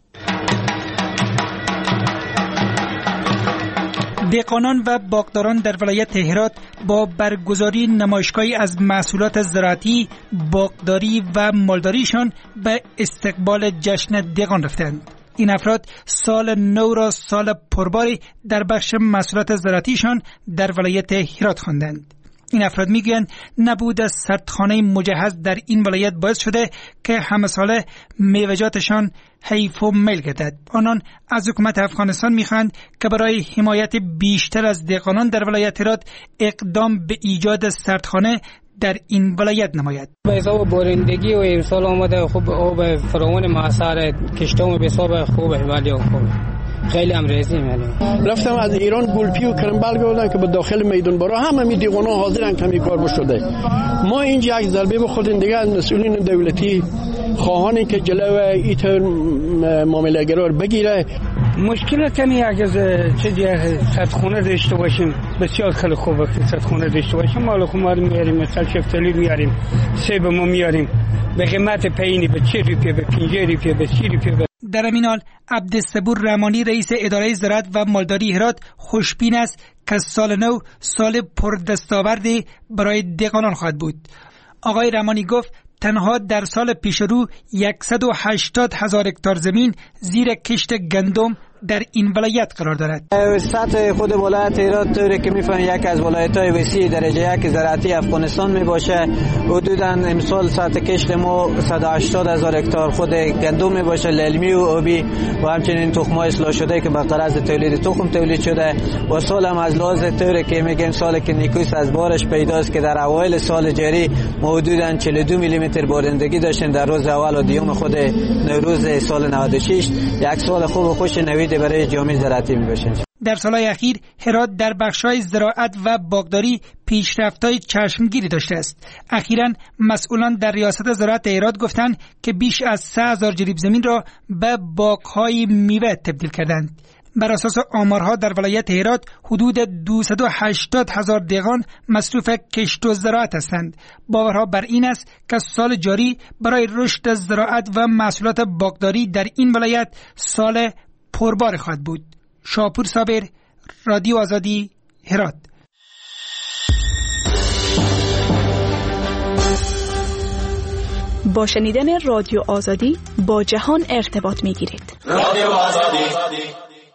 دهقانان و باغداران در ولایت هرات با برگزاری نمایشگاهی از محصولات زراعتی، باغداری و مالداریشان به استقبال جشن دهقان رفتند. این افراد سال نو را سال پرباری در بخش محصولات زراعتیشان در ولایت هرات خواندند. این افراد میگویند نبود سردخانه مجهز در این ولایت باعث شده که همه ساله میوه‌جاتشان حیف و میل گردد. آنان از حکومت افغانستان میخواهند که برای حمایت بیشتر از دهقانان در ولایت هرات اقدام به ایجاد سردخانه در این ولایت نماید. به حساب بارندگی و امسال آمده خوب آب فراوان معصر کشتام به حساب خوبه ولی خوبه. خیلی هم رزیم یعنی. رفتم از ایران گلپی و کرمبل گفتن که به داخل میدان برا همه می دیوانه حاضرن کمی کار بشده. ما اینجا یک ضربه بخوریم دیگه از مسئولین دولتی خواهانی که جلو ایت معامله گرار بگیره. مشکل کمی اگه چه سردخونه داشته باشیم بسیار خیلی خوبه که سردخونه داشته باشیم. مال خمار میاریم، مثلا شفتالی میاریم، سیب ما میاریم به قیمت پایینی به چه روپیه، به پنج روپیه، به سی روپیه. در همین حال عبدالصبور رحمانی رئیس اداره زراعت و مالداری هرات خوشبین است که سال نو سال پردستاوردی برای دهقانان خواهد بود. آقای رحمانی گفت تنها در سال پیش رو صد و هشتاد هزار هکتار زمین زیر کشت گندم در این ولایت قرار دارد. سطح خود ولایت هرات طوری که می‌فهمید یک از ولایت‌های وسیع درجه یک زراعتی افغانستان میباشه. حدوداً امسال سطح کشت ما صد و هشتاد هزار هکتار خود گندم میباشه، للمی و آبی و همچنین تخم‌های اصلاح شده که به غرض تولید تخم تولید شده. و سال هم از لحاظ طوری که میگیم سال که نیکوست از بارش پیداست که در اوایل سال جاری ما حدوداً چهل و دو میلی متر بارندگی داشتیم در روز اول و دیوم خود نوروز سال نود و شش. یک سال خوب و خوش نوید برای جامعه زراعتی میباشیم. در سالهای اخیر هرات در بخش‌های زراعت و باغداری پیشرفت‌های چشمگیری داشته است. اخیراً مسئولان در ریاست زراعت هرات گفتند که بیش از سه هزار جریب زمین را به باغ‌های میوه تبدیل کردند. بر اساس آمارها در ولایت هرات حدود دویست و هشتاد هزار دهقان مصروف کشت و زراعت هستند. باورها بر این است که سال جاری برای رشد زراعت و محصولات باغداری در این ولایت سال پربار خواهد بود. شاپور صابر، رادیو آزادی، هرات. با شنیدن رادیو آزادی با جهان ارتباط می گیرید. رادیو آزادی.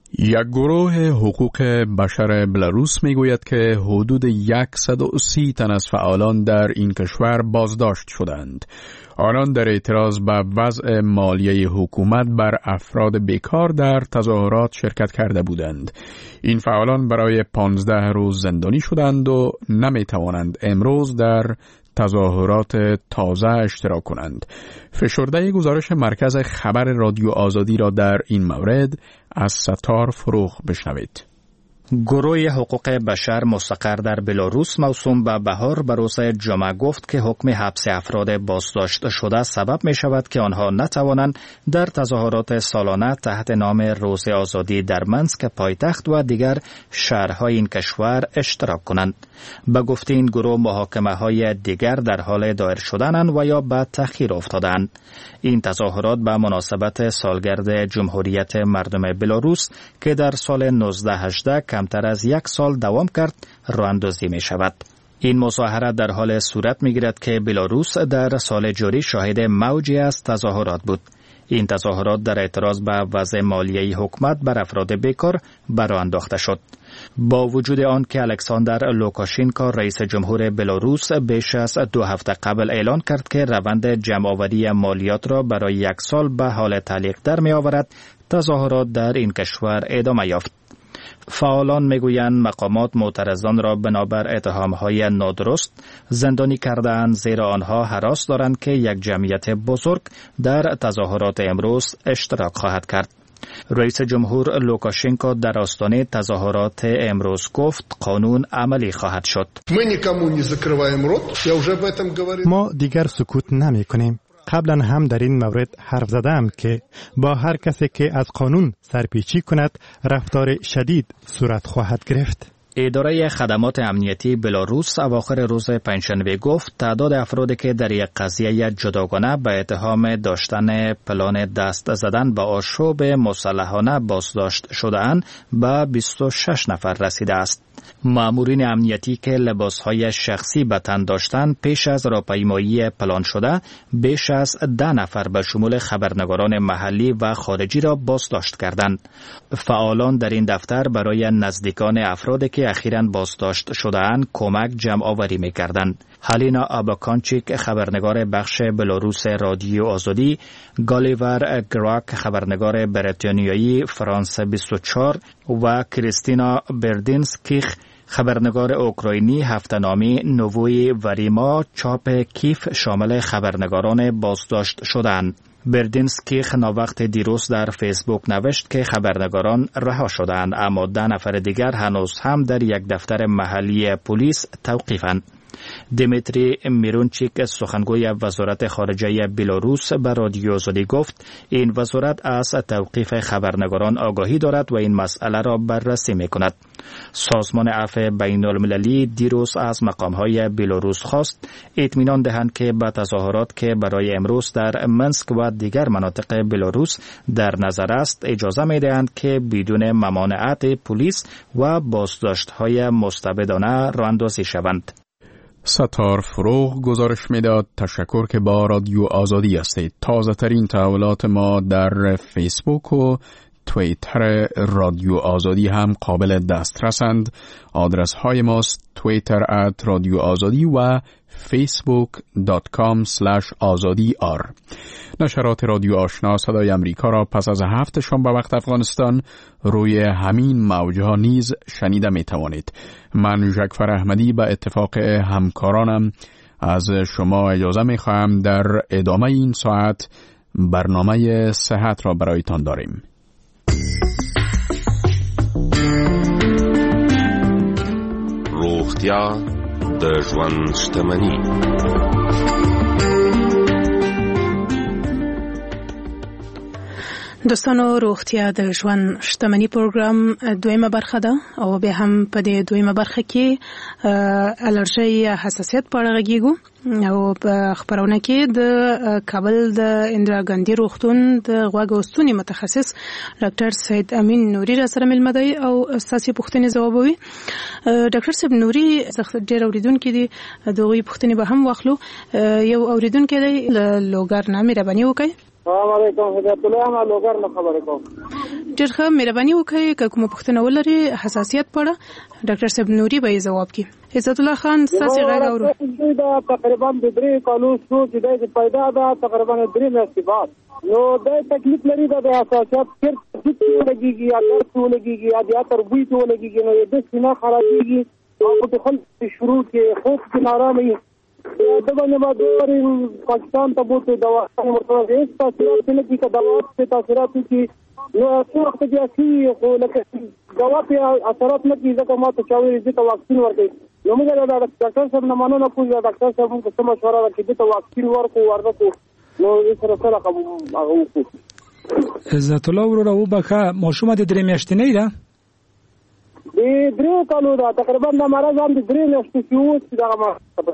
یک گروه حقوق بشر بلاروس میگوید که حدود صد و سی تن از فعالان در این کشور بازداشت شدند. آنان در اعتراض به وضع مالیه حکومت بر افراد بیکار در تظاهرات شرکت کرده بودند. این فعالان برای پانزده روز زندانی شدند و نمی توانند امروز در تظاهرات تازه اشتراک کنند. فشرده گزارش مرکز خبر رادیو آزادی را در این مورد از ستار فروغ بشنوید. گروه حقوق بشر مستقر در بلاروس موسوم به بهار به روز جمعه گفت که حکم حبس افراد بازداشت شده سبب می شود که آنها نتوانند در تظاهرات سالانه تحت نام روز آزادی در منسک پایتخت و دیگر شهرهای این کشور اشتراک کنند. به گفته این گروه محاکمه های دیگر در حال دایر شدنند و یا به تأخیر افتادند. این تظاهرات به مناسبت سالگرد جمهوریت مردم بلاروس که در سال نوزده هجده کمتر از یک سال دوام کرد راه اندازی می شود. این مظاهره در حال صورت می گیرد که بلاروس در سال جاری شاهد موجی از تظاهرات بود. این تظاهرات در اعتراض به وضع مالیه حکومت بر افراد بیکار برآ انداخته شد. با وجود آن که الکساندر لوکاشینکو رئیس جمهور بلاروس بیش از دو هفته قبل اعلان کرد که روند جمع‌آوری مالیات را برای یک سال به حال تعلیق در می آورد، تظاهرات در این کشور ادامه یافت. فعالان میگویند مقامات معترضان را بنابر اتهامهای نادرست زندانی کردند، زیرا آنها هراس دارند که یک جمعیت بزرگ در تظاهرات امروز اشتراک خواهد کرد. رئیس جمهور لوکاشینکو در آستانه تظاهرات امروز گفت قانون عملی خواهد شد. ما دیگر سکوت نمی کنیم. قبلا هم در این مورد حرف زدم که با هر کسی که از قانون سرپیچی کند رفتار شدید صورت خواهد گرفت. اداره خدمات امنیتی بلاروس اواخر روز پنجشنبه گفت تعداد افرادی که در یک قضیه جداگانه به اتهام داشتن پلان دست زدن به آشوب مسلحانه بازداشت شده‌اند به بیست و شش نفر رسیده است. مامورین امنیتی که لباسهای شخصی به تن داشتند پیش از راهپیمایی پلان شده بیش از ده نفر به شمول خبرنگاران محلی و خارجی را بازداشت کردند. فعالان در این دفتر برای نزدیکان افرادی که اخیراً بازداشت شده‌اند کمک جمع آوری می‌کردند. هالینا آباکانچیک خبرنگار بخش بلاروس رادیو آزادی، گالیور گراک خبرنگار بریتانیایی فرانس بیست و چهار و کریستینا بردینسکیخ خبرنگار اوکراینی هفته‌نامه نووی وریما چاپ کیف شامل خبرنگاران بازداشت شدند. بردینسکی ناوقت دیروز در فیسبوک نوشت که خبرنگاران رها شدند، اما ده نفر دیگر هنوز هم در یک دفتر محلی پلیس توقیفند. دیمیتری میرونچیک سخنگوی وزارت خارجه بلاروس به رادیو آزادی گفت این وزارت از توقیف خبرنگاران آگاهی دارد و این مسئله را بررسی می‌کند. سازمان عفو بین‌المللی دیروز از مقام‌های بلاروس خواست اطمینان دهند که به تظاهرات که برای امروز در منسک و دیگر مناطق بلاروس در نظر است اجازه می‌دهند که بدون ممانعت پلیس و بازداشت‌های مستبدانه راه‌اندازی شوند. ستار فروغ گزارش میداد. تشکر که با رادیو آزادی هستید. تازه ترین تحولات ما در فیسبوک و توییتر رادیو آزادی هم قابل دسترسند. آدرس های ماست توییتر ات رادیو آزادی و فیسبوک دات کام سلش آزادی آر. نشرات رادیو آشنا صدای امریکا را پس از هفت شنبه به وقت افغانستان روی همین موجها نیز شنیده می توانید. من جعفر احمدی به اتفاق همکارانم از شما اجازه می خواهم در ادامه این ساعت برنامه صحت را برایتان داریم. روغتیا د ژوند شتمني. دوستانو، روغتیا د ژوند شتمني پروګرام دویمه برخه ده او به هم په دې دویمه برخه کې الرژي یا حساسیت په اړه غږیږو او په خبرونه کې د کابل د اندرا ګاندي روغتون د غوږ او ستوني متخصص ډاکټر سید امین نوري را سره ملمه دی او ستاسو پوښتنې ځوابوي. ډاکټر سید نوري زه ډېر اوریدونکو دي دغه پوښتنې به هم واخلو. یو اوریدونکو دی لوګر نامې را باندې وکړي. السلام علیکم حضرت الله ما لوګر نه خبرې کوم. ډېر ښه، مهرباني وکړئ که کومه پوښتنه ولري حساسیت په اړه ډاکټر صاحب نوري به یې ځواب کړي. عزت الله خان ستاسې غږ اورو. دا تقریبا د درې کالو شو چې دی پیدا ده، تقریبا درې میاشتې بعد. نو دا تکلیف لري دا د حساسیت چېرته ولګېږي یا درد ولګېږي یا د عطر بوی ته ولګېږي، نو د سینه خرابېږي او په خلک شروع کې خوب کې نارامه وي. د باندې ما دوی پاکستان ته بوته دوا مرتبه هیڅ تاثیرات نه کوي، که دوا په تاثیرات کوي نو څو وخت کې اسی خو لکه دوا په اثرات نه کوي، ځکه ما ته چاوي چې واکسین ورکړي. نو موږ دا ډاکټر صاحب نه منو نه کوی، ډاکټر صاحب موږ څه مشوره راکړي چې واکسین ورکو ورکو نو یې سره سره کوم هغه وکړو. عزت الله وروره وبخه ماشومه د درې میاشتې نه ده؟ د درې کالو ده، تقریبا د مرض هم د درې میاشتې چې اوس دغه ما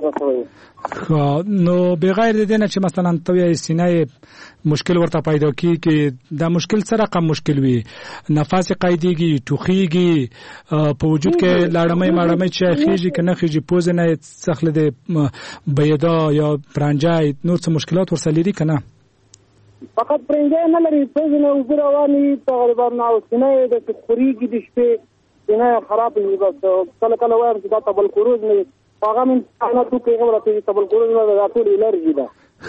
نو بغیر د دې نه چې مثلا توی سینه مشکل ورته پیدا کیږي، دا مشکل څه رقم مشکل وي؟ نفس قیدیږي، ټوخیږي، په وجود کې لاړمې ماړمې چې خېږي که نه خېږي، پوز نه څخله د بیدا یا پرنجای نور څه مشکلات ورسره لري که نه؟ فقط پرنجای نه لري، پوز نه اوبه روانې تقریبا او سینه یې د خورېږي د شپې سینه خراب وي. بس کله کله وایم چې دا تبرکلوز نه وي، هغه من نه تو کې غوړه چې تبرکلوز نه دا ټول الرجی ده.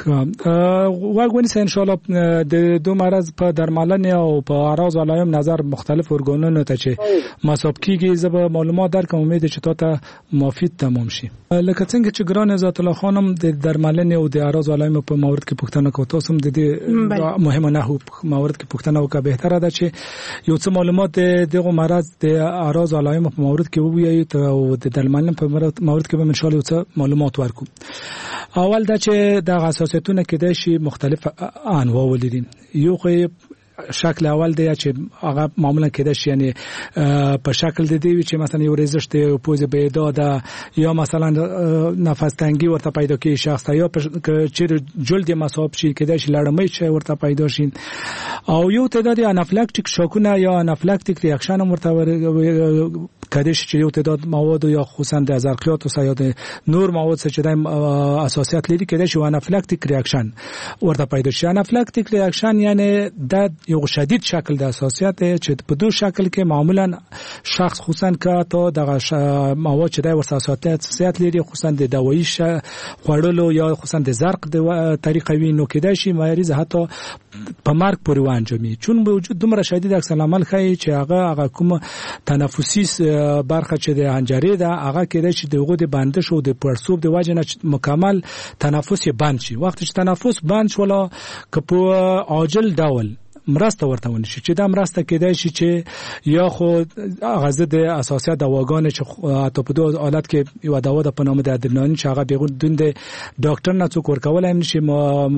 واګونی سه ان شاء الله د دو مرض په درملنه او په اعراض علایم نظر مختلف ارګانونو ته چې مصاب کیږي زب معلومات درکوم، امید چې تاسو مفید تمام شي. لکه څنګه چې ګران عزت الله خانم د درملنه او د اعراض علایم په مورد کې پوښتنه کوي، تاسو هم د دې مهمه نه هو مورد کې پوښتنه وکړه. بهتره ده چې یو څه معلومات دغه مرض د اعراض علایم په مورد کې ووایي او د درملنه په مورد کې به ان شاء الله یو څه معلومات ورکو. اول دا چې د حساسیتونه کېدای شي مختلف انواع ولري. یو خو شکل اول دی چې هغه معمولا کېدای شي یعنی په شکل د دی چې مثلا یو ریزش دی او پوز بیدا ده یا مثلا نفس تنګي ورته پیدا کوي شخص یا چې جلد مصاب شي کېدای شي لړمې چې ورته پیدا شي، او یو تعداد انافلاکتیک شوکونه یا انافلاکتیک ریاکشن ورته کېدای شي چې یو تعداد مواد یا خصوصا د زرقیات او سیاد نور مواد چې د اساسیات لري کېدای شي انافلاکتیک ریاکشن ورته پیدا شي. انافلاکتیک ریاکشن یعنی د یو شدید شکل د اساسیات چې په دوه شکل کې معمولا شخص خصوصا که تا د مواد چې د اساسیات لري خصوصا د دوايي خوړلو یا خصوصا د زرق د طریقې وي، نو کېدای شي مریض حتی په مرګ پورې وانجامي، چون به وجود دومره شدید عکس العمل ښیي چې هغه هغه کوم تنفسي برخه چې د حنجرې ده هغه کېدای شي دغه د بندش او د پړسوب د وجه نه مکمل تنفس یې بند شي. وخت چې تنفس بند شول که په عاجل ډول مرسته ورته ونشي چې دا مرسته کېدای شي چې یا خو غزه د اساسیات دواګانې چې حتی په دوه حالت کې یو دوا د پنامه د ادرنالین چې هغه بیغون د ډاکټر نه څوک ورکول هم نشي،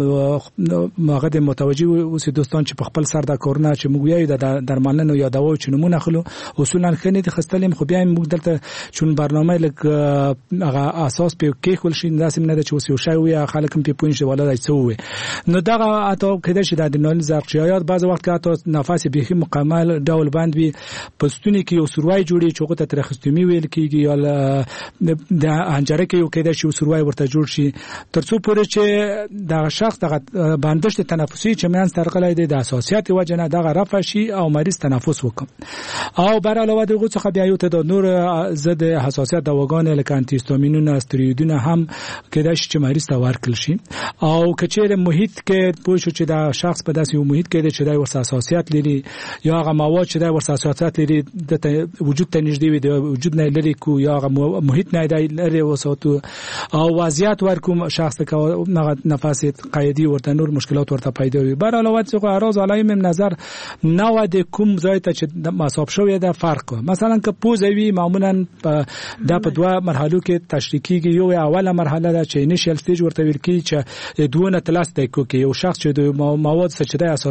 ماغه د متوجي اوسې دوستان چې په خپل سر د کورونه چې موږ یې د درملنه یا دوا چې نمونه خلو اصولا خنې د خستلم خو بیا موږ دلته چون برنامه لک هغه اساس په کې خل شي لازم نه د چې وسو شای وي خلک هم په پوینټ ولا دای څو نو دا حتی کېدای شي د ادرنالین زرقیات بعض وخت که حتی نفس بیخي مکمل ډول بند وي پستونی کې یو سروای جوړي چې هغه ته ترخستومي ویل کیږي یا د انجره کې یو کېدای شي سروای ورته جوړ شي ترڅو پورې چې د شخص د بندش تنفسي چې من سرقلای د اساسیات وجنه دغه رفع شي او مریض تنفس وکم او بر علاوه دغه څخه بیا یو ته نور ضد حساسیت دواګانې لکه انټیستامینونه استرویدونه هم کېدای شي چې مریض ته ورکړل شي. او کچېره محیط کې پوه شو چې د شخص په داسې یو محیط کې چې د اساسیات لري یا هغه مواد چې د اساسیات لري د وجود ته نږدې وي د وجود نه لري کو یا هغه محیط نه دی لري وساتو او وضعیت ورکوم شخص ته نفس قیدی ورته نور مشکلات ورته پیدا وي. بر علاوه څه اعراض علایم نظر نو د کوم ځای ته چې مصاب شوی د فرق مثلا که پوزوي معمولا د په دوه مرحلو کې تشریح کیږي. یو اوله مرحله ده چې انیشل سټیج ورته ویل کی چې دوه تلاس د کو کې یو شخص چې د مواد څخه د اساسیات لري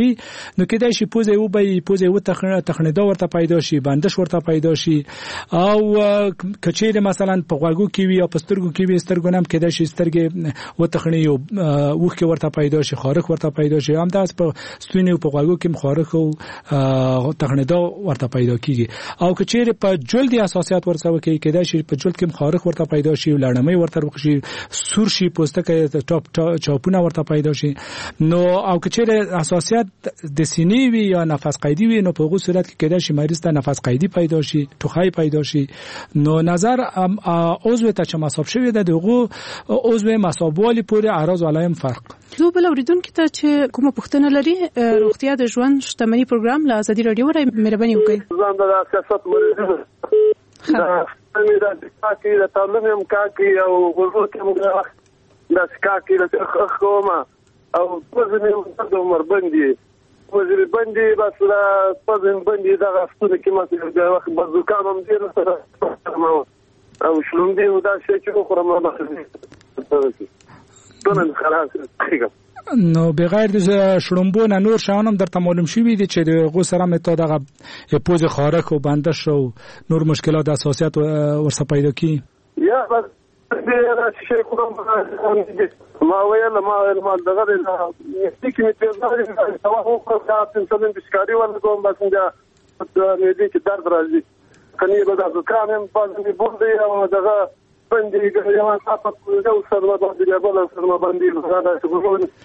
لري نو کېدای شي پوزه و به پوزه و تخنیدا ورته پیدا شي بندش ورته پیدا شي او کچېره مثلا په غوږو کې وي او په سترګو کې وي سترګو نم کېدای شي سترګې و تخنی او وښ کې ورته پیدا شي خارق ورته پیدا شي هم داس په ستونی او په غوږو کې خارق او تخنیدا ورته پیدا کیږي او کچېره په جلد اساسيات ورته وکي کېدای شي په جلد کې خارق ورته پیدا شي لړمې ورته وکشي سور شي پوستکه ټاپ چاپونه ورته پیدا شي نو او کچېره اساسيات د سینې وي یا نفس قیدی وي نو په هغه صورت کې کېدای شي مریض ته نفس قیدی پیدا شي ټوخی پیدا شي نو نظر عضو ته چې مصاب شوی د دغه عضو مصابوالي پورې اعراض علایم فرق زه بل اوریدونکو ته چې کومه پوښتنه لري روغتیا د ژوند شتمنۍ پروګرام له ازادي رادیو راي مهرباني وکړئ ځان د سیاست مریض دا مې د تاکي د تعلیم هم کاکي او غوړو کې موږ د سکاکي د خخومه او پوزې د عمر باندې پوزې باندې بس دا پوزې باندې دا غوښتنه کې ما د وخت بزوکان هم دي سره او شلون دی دا چې چې خو ما باندې دونه خلاص نو بغیر د شړمبو نه نور شانم درته معلوم شوی دي چې د غو سره مته دغه پوز خارق او بندش او نور مشکلات اساسيات ورسره پیدا کی یا بس د شي کوم ما ویل ما ما دغه د سټیک می پیژنه سوا هو په تاسو څنګه بسکاري ورته کوم بس دا مې دي چې درد راځي کني به دا ځکه په دې بوله او دغه باندې یو تاسو یو سره باندې بل سره باندې دا څنګه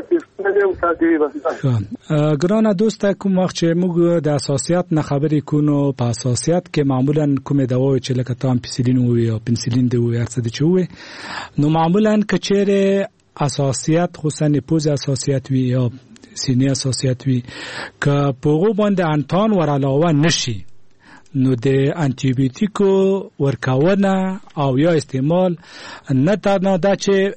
ګرانه دوسته کوم وخت چې موږ د اساسيات نه خبرې کوو په اساسيات کې معمولا کومه دوا چې لکه تام پنسلین وي او پنسلین دی وي ارڅ دي چوي نو معمولا کچېره اساسيات خصوصا پوز اساسيات وي او سینې اساسيات وي ک په باندې انتان ور علاوه نشي نو د انټي بیوټیکو ورکاونه او یا استعمال نه تنها دا چې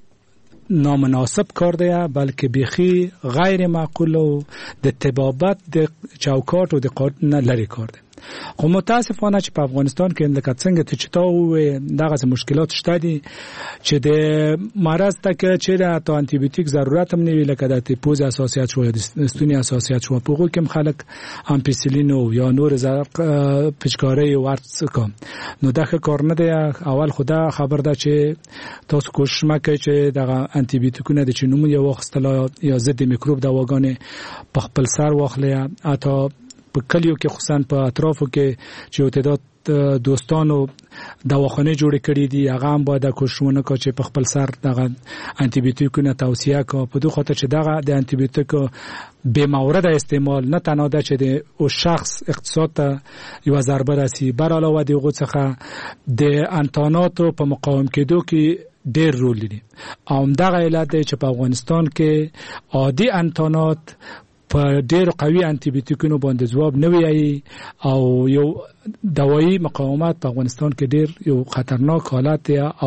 نامناسب کار دی بلکې بيخي غیر معقول او د طبابت د چوکاټ او د قانون لري کار دی خو متاسفانه چې په افغانستان کې لکه څنګه ته چتاو دغه مشکلات شته دي چې د مرض ته چې د انټي بیوټیک ضرورت هم نه وی لکه د پوز اساسيات شو د ستوني اساسيات شو په هغه کې خلک امپیسیلین او یا نور زرق پچکاری ورڅ کوم نو دغه کار نه دی اول خدا خبر ده چې تاسو کوشش مکه چې دغه انټي بیوټیکونه د چنوم یو وختلا یا ضد میکروب دواګانې په خپل سر واخلې اته په کلیو کې خصوصا په اطرافو کې چې تعداد دوستانو دواخانه جوړ کړي دي هغه هم باید کوششونه کوي چې په خپل سر دغه انټي بیوټیکونه توصیه کوي په دوه خاطر چې دغه د انټي بیوټیک به مورد استعمال نه تنها د چې د او شخص اقتصاد ته یو ضربه راسي بر علاوه دغه څخه د انتاناتو په مقاوم کېدو کې ډېر رول لري او دغه علت دی چې په افغانستان کې عادي انتانات په ډېر قوي انټي بیوټیکونو باندې ځواب نه وي او یو دوايي مقاومت په افغانستان کې ډېر یو خطرناک حالت دی او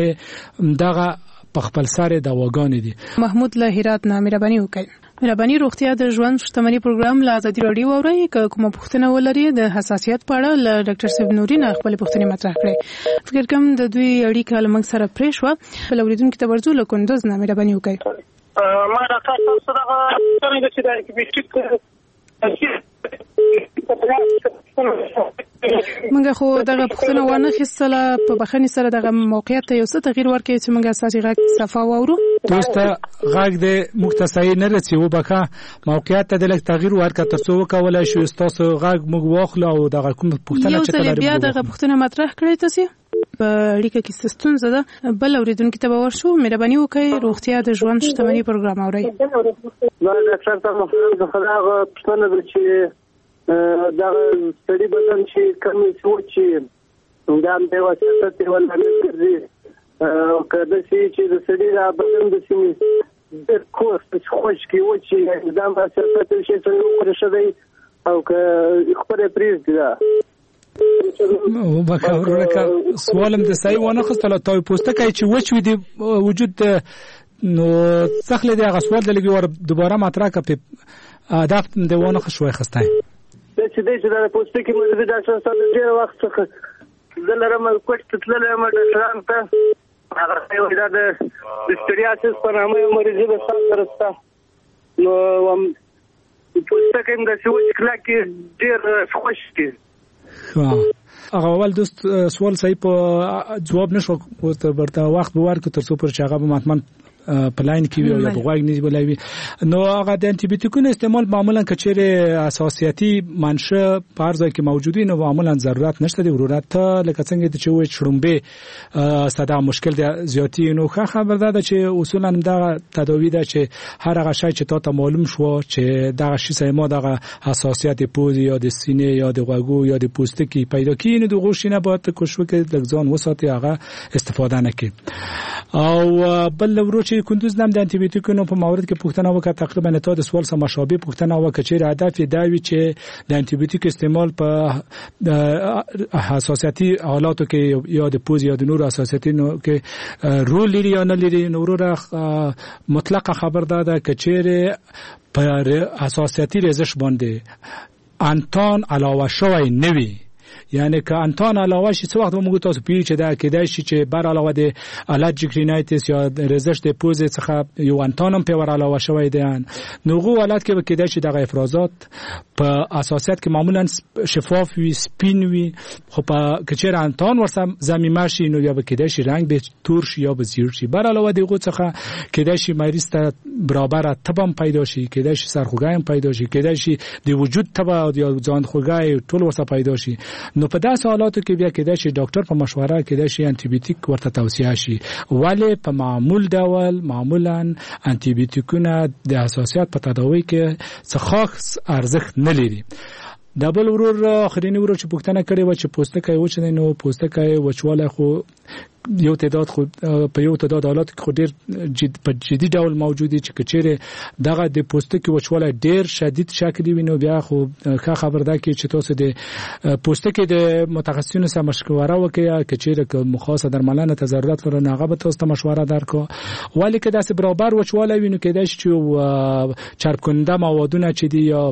هغه دغه په خپل سره دواګانې دي محمود له هرات نه مهرباني وکړئ مهرباني روغتیا د ژوند شتمنۍ پروګرام له ازادي رادیو اوري کومه پوښتنه ولري د حساسیت په اړه له ډاکټر صاحب نوري نه خپل پوښتنه مطرح کړې فکر کوم د دوی اړیکه لمنګ سره پرې شو بل اوریدونکو ته ورزو له کندوز نه مهرباني وکړئ ما راځه تاسو دا څنګه چې د بیسټیک منګه خو دغه پښتنه ونه خستله په بخنی سره دغه موقعیت ته یو څه تغییر ورکړي چې منګه اساسي غږ صفه واورو دوسته غږ د مختصری نه رسي و بکه موقعیت ته د لک تغییر ورکړه ترڅو وکولای شو تاسو غږ موږ واخلو او دغه کوم پښتنه چې لري بیا دغه پښتنه مطرح کړی تاسو په اړیکه کې ستونزه ده بل اوریدونکو ته باور شو مهرباني وکړئ روغتیا د ژوند شتمنۍ پروګرام اورئ دا ډاکټر ته مخالفه خلاغه پښتنه د چې دا ستړي بدن چې کمی سوچي دا د واسطه ته ولنه کوي او کله چې د ستړي را بدن د سیمې د کوست خوش کی و چې دا واسطه ته چې څنګه ورشدي او که خبره پریز دي او بکه ورکه سوالم د سای ونه خستله تای پوسټه کوي چې وچوي دی وجود نو څخله دی هغه سوال د لګي ور دوباره مطرح کړي ادب د ونه خشوي خسته چې دې چې د پوسټه کې مې د ډاکټر سره ډېر وخت څخه دلته مې کوټ تللې مې ډاکټران ته هغه یو د ستړیاسس په نامه مریض به سره سره نو پوستکی هم داسې وچ کلک ډېر خوش دي. هغه اول دوست سوال صحیح په جواب نشو ورته وخت به ورکړو تر څو پر چې هغه به مطمئن په لاین کې وي یا په غوږ نه بلوي. نو هغه د انټي بیوټیکونو استعمال معمولا کچېره اساسياتي منشأ په هر ځای کې موجودي نو معمولا ضرورت نشته دی ضرورت لکه څنګه چې وې شړومبه صدا مشکل دی زیاتی نو ښه خبر ده چې اصولا دا تداوی ده چې هر هغه شی چې تاسو معلوم شو چې دا شی سیمه دغه حساسیت پوز یا د سینې یا د غوږو یا د پوستکي پیدا کینې د غوښینه باید کوشش وکړي لږ ځان وساتي هغه استفاده نکړي. او بل ورو چې کندوز نام د انټي بیوټیکونو په مورد کې پوښتنه وکړه تقریبا ته د سوال سم مشابه پوښتنه وکړه چې هدف دا وی چې د انټي بیوټیک استعمال په حساسیتي حالاتو کې یا د پوز یا د نور حساسیتونو کې رول لري یا نه لري نور مطلق خبر داده چې چیرې په حساسیتي رزش باندې انتان علاوه شوی نوي یعنی که انتان علاوه شي څو وخت موږ تاسو پیل چې دا کېدای شي چې بر علاوه د الرجیک رینایتس یا رزش د پوز څخه یو انتان هم په ور علاوه شوی دی نو غو حالت کې کېدای شي دغه افرازات په اساسیت کې معمولا شفاف وي سپین وي خو په کچیر انتان ورسره زمینه شي نو یا کېدای شي رنگ به تور شي یا به زیړ شي بر علاوه دغه څخه کېدای شي مریض ته برابر تبم پیدا شي کېدای شي سرخوږی هم پیدا شي کېدای شي د وجود تبه یا ځان خوږی ټول ورسره پیدا شي نو په داسې حالاتو کې بیا کېدای شي ډاکټر په مشوره کېدای شي انټي بیوټیک ورته توصیه شي ولی په معمول ډول معمولا انټي بیوټیکونه د حساسیت په تداوی کې څه خاص ارزښت نه لري. دبل ورور اخرینی ورور چې پوښتنه کړې و چې پوستکی وچ نه نو پوستکی وچواله خو یو تعداد خو په یو تعداد حالات کې خو ډېر جد په جدي ډول موجودي چې کچېره دغه د پوستکي وچواله ډېر شدید شکل وي نو بیا خو ښه خبر ده کې چې تاسو د پوستکي د متخصصینو سره مشوره وکړئ کچېره که مخاصه درملنه ته ضرورت لري نه هغه به تاسو ته مشوره درکو ولی که داسې برابر وچواله وي نو کېدای شي چې چرب کننده موادونه چې دي یا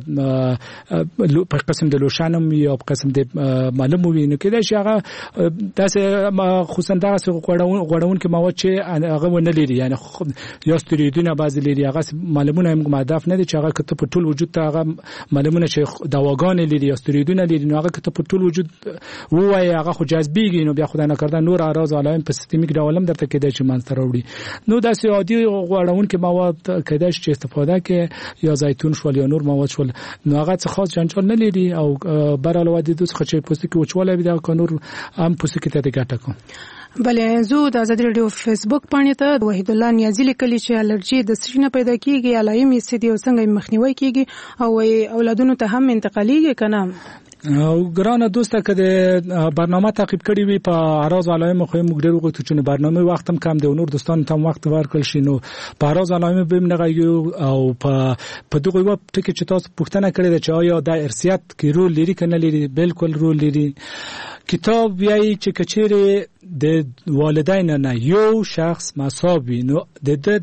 په قسم د لوشانم یا په قسم د معلوم وي نو کېدای شي هغه داسې خصوصا غوړون غوړون کې مواد چې هغه ونه لري یعنی یا سترویدونه بعضی لري هغه معلومونه هم هدف نه دي چې هغه کته په ټول وجود ته هغه معلومونه چې دواګان لري یا سترویدونه لري نو هغه کته په ټول وجود وای هغه خو جذبېږي نو بیا خدای نه کړدا نور اراز علایم په سیستمیک ډول هم درته کېدای چې منځ ته راوړي نو داسې عادي غوړون کې مواد کېدای شي استفاده کې یا زیتون شول یا نور مواد شول نو هغه څه خاص جنجال نه لري او بر علاوه د دوه خچې پوستکي وچواله بیا کانور هم پوستکي ته ګټه کوي. بله زه د آزادي رادیو فیسبوک باندې ته وحید الله نیازی لیکلی چې الرجی د سرینه پیدا کیږي علائم یې سدي او څنګه مخنیوي کیږي او اولادونو ته هم انتقالیږي کنه او ګرانه دوسته کده برنامه تعقیب کړی وي په اراز علائم خو موږ ډیرو غوښتو چې برنامه وخت هم کم دی نور دوستان ته وخت ورکړل شي نو په اراز علائم به موږ او په په دغه وخت کې چې تاسو پوښتنه کړې ده چې آیا د ارثیات کې رول لري کنه لري بالکل رول لري. کتاب یای چې کچېره د والدین نه یو شخص مصابي نو د د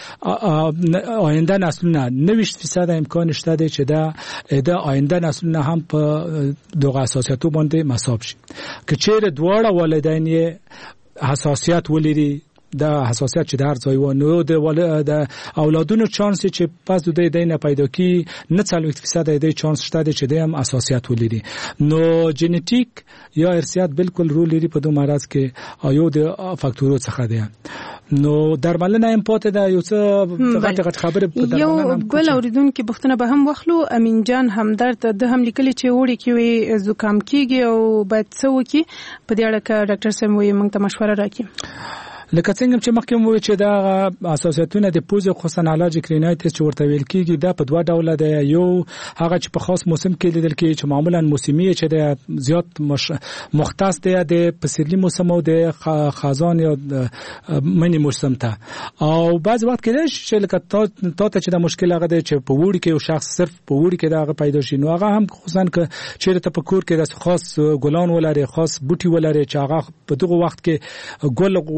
آینده نسلونه نوښت فیصد امکان شته چې دا د آینده نسلونه هم په دغه اساساتو باندې مصاب شي کچېره دواړه والدین حساسیت ولري دا حساسیت چې در ځای و نو د د اولادونو چانس چې پس د دې نه پیدا کی نه څلوېښت فیصد د چانس شته چې د هم حساسیت ولري نو جنټیک یا ارثیات بالکل رول لري په دوه مرز کې ایو د فاکتورو څخه دی نو درملنه هم پاتې ده یو څه غټ غټ خبره په درملنه یو بل اوریدونکو پښتنه به هم واخلو امین جان همدرد د هم لیکلي چې وړي کې وي زکام کیږي او باید څه وکړي په دې اړه ډاکټر سم وي موږ ته مشوره راکړي. لکه څنګه چې مخکې مو چې دا اساسیتونه د پوز خصوصا الرجیک رینایتس چې ورته ویل کیږي دا په دوه ډوله ده یو هغه چې په خاص موسم کې لیدل کیږي چې معمولا موسمي چې د زیات مختص دی د پسرلی موسم او د خزان یا منی موسم ته او بعض وخت کې چې لکه تا ته چې د مشکل هغه دی چې په وړي کې یو شخص صرف په وړي کې دا پیدا شي نو هغه هم خصوصا ک چې ته په کور کې د خاص ګلان ولري خاص بوټي ولري چې هغه په دغه وخت کې ګل غوړي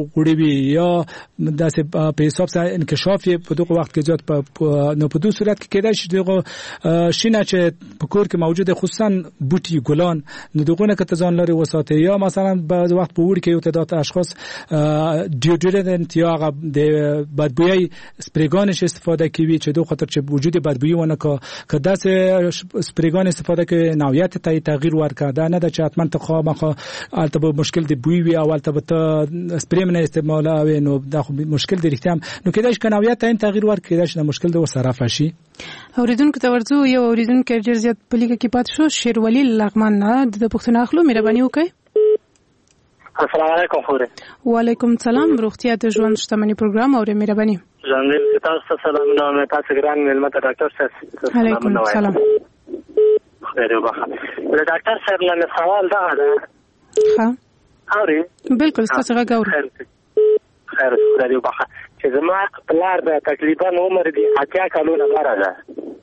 وي یا داسې په حساب سره انکشاف په دغه وخت کې زیات په نو په دوه صورت کې کېدای شي دغه شینه چې په کور کې موجوده خصوصا بوټي ګلان نو دغه نه کته ځان لري وساتي یا مثلا بعض وخت په وړ کې یو تعداد اشخاص ډیوډرنت یا د بدبویي سپریګانش استفاده کوي چې دوه خاطر چې وجود بدبویي ونه که داسې سپریګان استفاده کوي نوعیت ته تغییر ورکړه دا نه د چاتمن ته خو مخه البته مشکل دی بوی وی اول ته ته سپری من استعمال او نو دا خو مشکل دی رښتیا نو کېدای شي که نوعیت ته تغییر ورکړي دا شنه مشکل د وسره راشي اوریدونکو ته ورځو یو اوریدونکو ډیر زیات په لیکه کې پات شو شیرولی لغمان نه د پښتون اخلو مهرباني وکړئ السلام علیکم خوره وعلیکم السلام روغتیا د ژوند شتمنۍ پروګرام او مهرباني ژوند تاسو سلام نو تاسو ګران ملمت ډاکټر صاحب علیکم السلام خیر وبخښه د ډاکټر صاحب له سوال دا ده ها اوري بالکل تاسو غواړئ خیر خیر وبخښه چې زما پلار د تقریبا عمر دی اتیا کلونه غره ده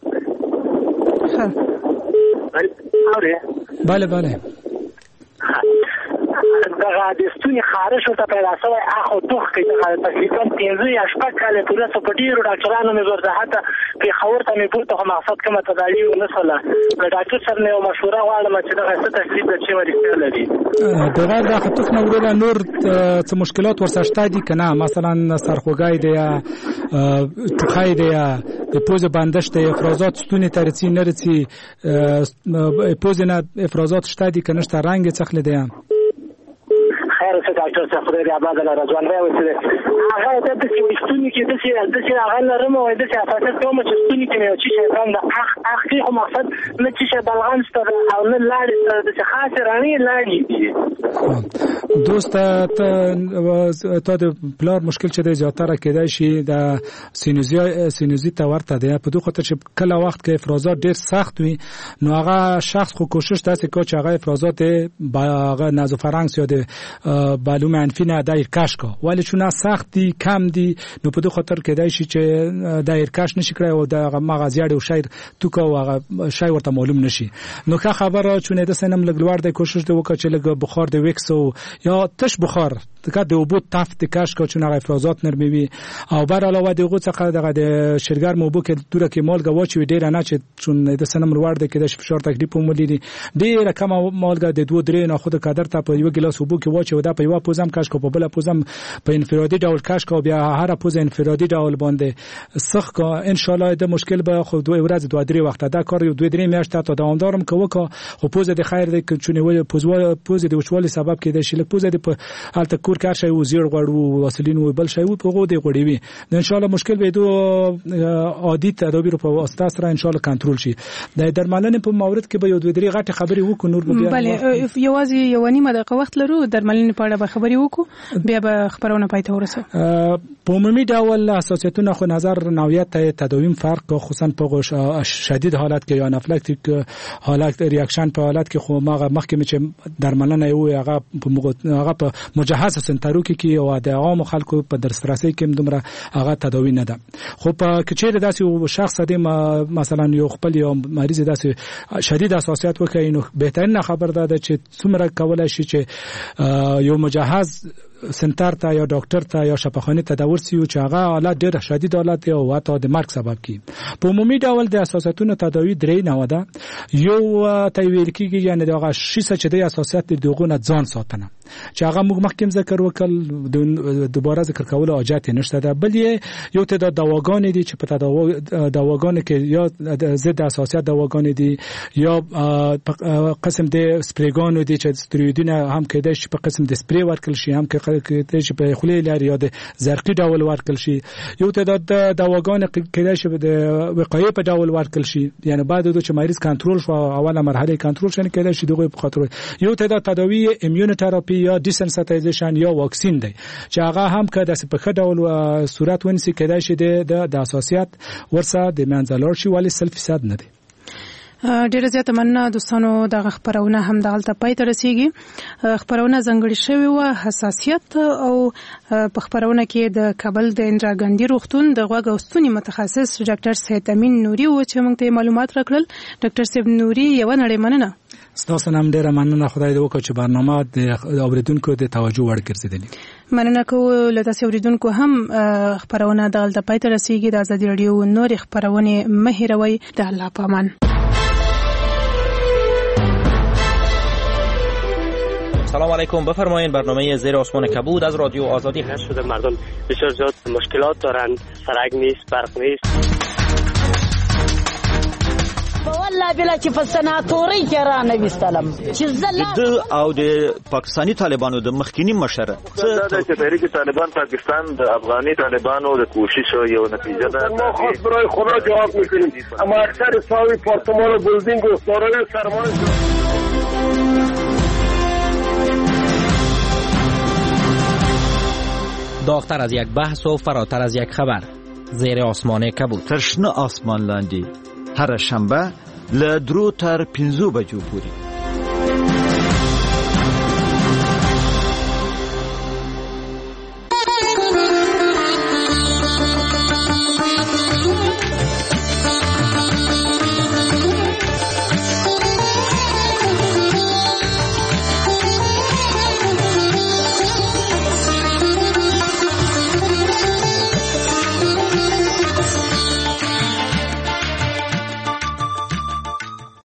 ها اوري bale bale دغه د ستوني خارش ورته پیدا شوی اخو دوخ کې دغه تقریبا پنځه یا شپږ کاله پوره په ډیرو ډاکټرانو مې ورته حتی پېښور ته مې بوته خو مقصد کومه تداوي ونسله د ډاکټر سره مې یو مشوره غواړم چې دغه څه تکلیف د چې رښتیا لري دغه د خطوط نه وروره نور څه مشکلات ورسره شته دي که نه مثلا سرخوږی دی یا ټوخی دی یا د پوزې بندش دی افرازات ستوني ته رسي نه رسي پوزې نه افرازات شته دي که نشته رنګ یې څخلی دی خیر څه ډاکټر صاحب خدای دې آباد لره ځوان راوستي هغه د دې ستوني کې د دې د دې هغه لرم او د دې اساسات کوم چې ستوني کې یو چې څنګه د اخ اخ کې مقصد نه چې بلغم ستر او نه لاړ د خاص رانی لاړ دي دوست ته ته د بلار مشکل چې د زیاتره کېدای شي د سینوزیا سینوزیت ته ورته دی په دوه خاطر چې کله وخت کې افرازات ډیر سخت وي نو هغه شخص خو کوشش تاسو کوي چې هغه افرازات هغه نازوفرنګس یا د بالو منفی نه دایر کش کو ولی چون سخت دی کم دی نو په دوه خاطر کېدای شي چې دایر کش نشي کړی او د مغازیاړ او شایر تو کو هغه شای ورته معلوم نشي نو که خبره چون د سنم لګلوړ د کوشش دی وکړي چې لګ بخار د وکس او یا تش بخار دغه د اوبو تفت کش کو چون هغه افرازات نرمي او بر علاوه دغه څخه دغه د شرګر موبو کې دوره کې مالګه واچوي ډیر نه چې چون د سنم لوړ د کې د فشار تکلیف ومولي ډیر کم مالګه د دوه درې نه خود قدر ته په یو ګلاس اوبو کې واچوي دا په یو پوزم کش کو په بل پوزم په انفرادي ډول کش کو بیا هر پوز انفرادي ډول باندې سخ کو ان شاء الله د مشکل به خو دوه ورځې دوه درې وخت دا کار یو دوه درې میاشتې ته دوامدارم کوو خو پوز د خیر د چونی ول پوز پوز د وشوالي سبب کې د شل پوز د په الته کور کار شي او زیر غړو وسلین او بل شي او په غو د غړوي ان شاء الله مشکل به دوه عادي تدابیر په واسطه سره ان شاء الله کنټرول شي د درملنې په مورد کې به یو دوه درې غټه خبري وکړو نور بیا بله یوازې یو نیمه دقیقه وخت لرو درملنې په اړه خبري وکړو بیا به خبرونه پاتې ورسو په عمومي ډول اساسیتونه خو نظر نوعیت تداویم فرق خصوصا په شدید حالت کې یا انافلاکتیک حالت ریاکشن په حالت کې خو ماغه مخکې چې درملنه یو هغه په هغه په مجهز سنترو کې او د عام خلکو په درسرسي کې دومره هغه تداوی نه ده خو په کچېره داسې شخص دی مثلا یو خپل یو مریض داسې شدید اساسیت وکړي نو بهترین خبر ده چې څومره کولای شي چې یو مجهز سنتر ته یا ډاکټر ته یا شفاخانه تداور سی او چې هغه حالت ډېر شدید حالت او حتی د مرګ سبب کی په عمومي ډول د اساساتونو تداوی درې نه وده یو تایویر کیږي یعنی دغه شیسه چې د اساسات دغه نه ځان ساتنه چې هغه موږ مخکې ذکر وکړ دوباره ذکر کول حاجت نشته ده بل یو تعداد دواګان دي چې په دواګان کې یا ضد اساسات دواګان دي یا قسم د سپریګان دي چې سترویدونه هم کېدای شي په قسم د سپری ورکل شي هم کې چې په خولې لري یا د زرقي ډول ورکل شي یو تعداد دواګان کېدای شي د وقایې په ډول ورکل شي یعنی بعد د چې مریض کنټرول شو اوله مرحله کنټرول شنه کېدای شي دغه په خاطر یو تعداد تداوی ایمیونوتراپي یا ډیسنسټایزیشن یا واکسین دی چې هغه هم که د په ډول صورت ونسي کېدای شي د د اساسیت ورسره د منځلور شي ولی سل فیصد نه دی ډیره زیاته مننه دوستانو. دغه خبرونه هم دغلته پای ته رسیږي. خبرونه ځانګړې شوې وه حساسیت او په خبرونه کې د کابل د اندرا ګاندي روغتون د غوږ او ستوني متخصص ډاکټر سید امین نوري و چې موږ ته معلومات راکړل. ډاکټر سید نوري یو نړۍ مننه. ستاسو نام ډیره مننه. خدای دې وکړي چې برنامه د اوریدونکو د توجه وړ ګرځیدلی. مننه کوو له تاسو اوریدونکو هم خبرونه دغلته پای ته رسیږي. د آزادي راډیو نور خبرونه مه هېروئ. د الله په امان. سلام علیکم. بفرمایید برنامه زیر آسمان کبود از رادیو آزادی هست. شده مردم بسیار زیاد مشکلات دارند، سرک نیست، برق نیست. والله بلا چې په سناتوري کې را نويستلم چې زله د او د پاکستانی طالبانو د مخکینی مشره دا چې تحریک طالبان پاکستان د افغاني طالبانو د کوشش یو نتیجه ده. ما خاص برای خدا جواب میکنیم، اما اکثر ساوی پارتمان و بلدینگ و دارای سرمایه داغتر از یک بحث و فراتر از یک خبر. زیر آسمان کبود. ترشنه آسمان لاندی هر شنبه له درو تر پنځو بجو پورې.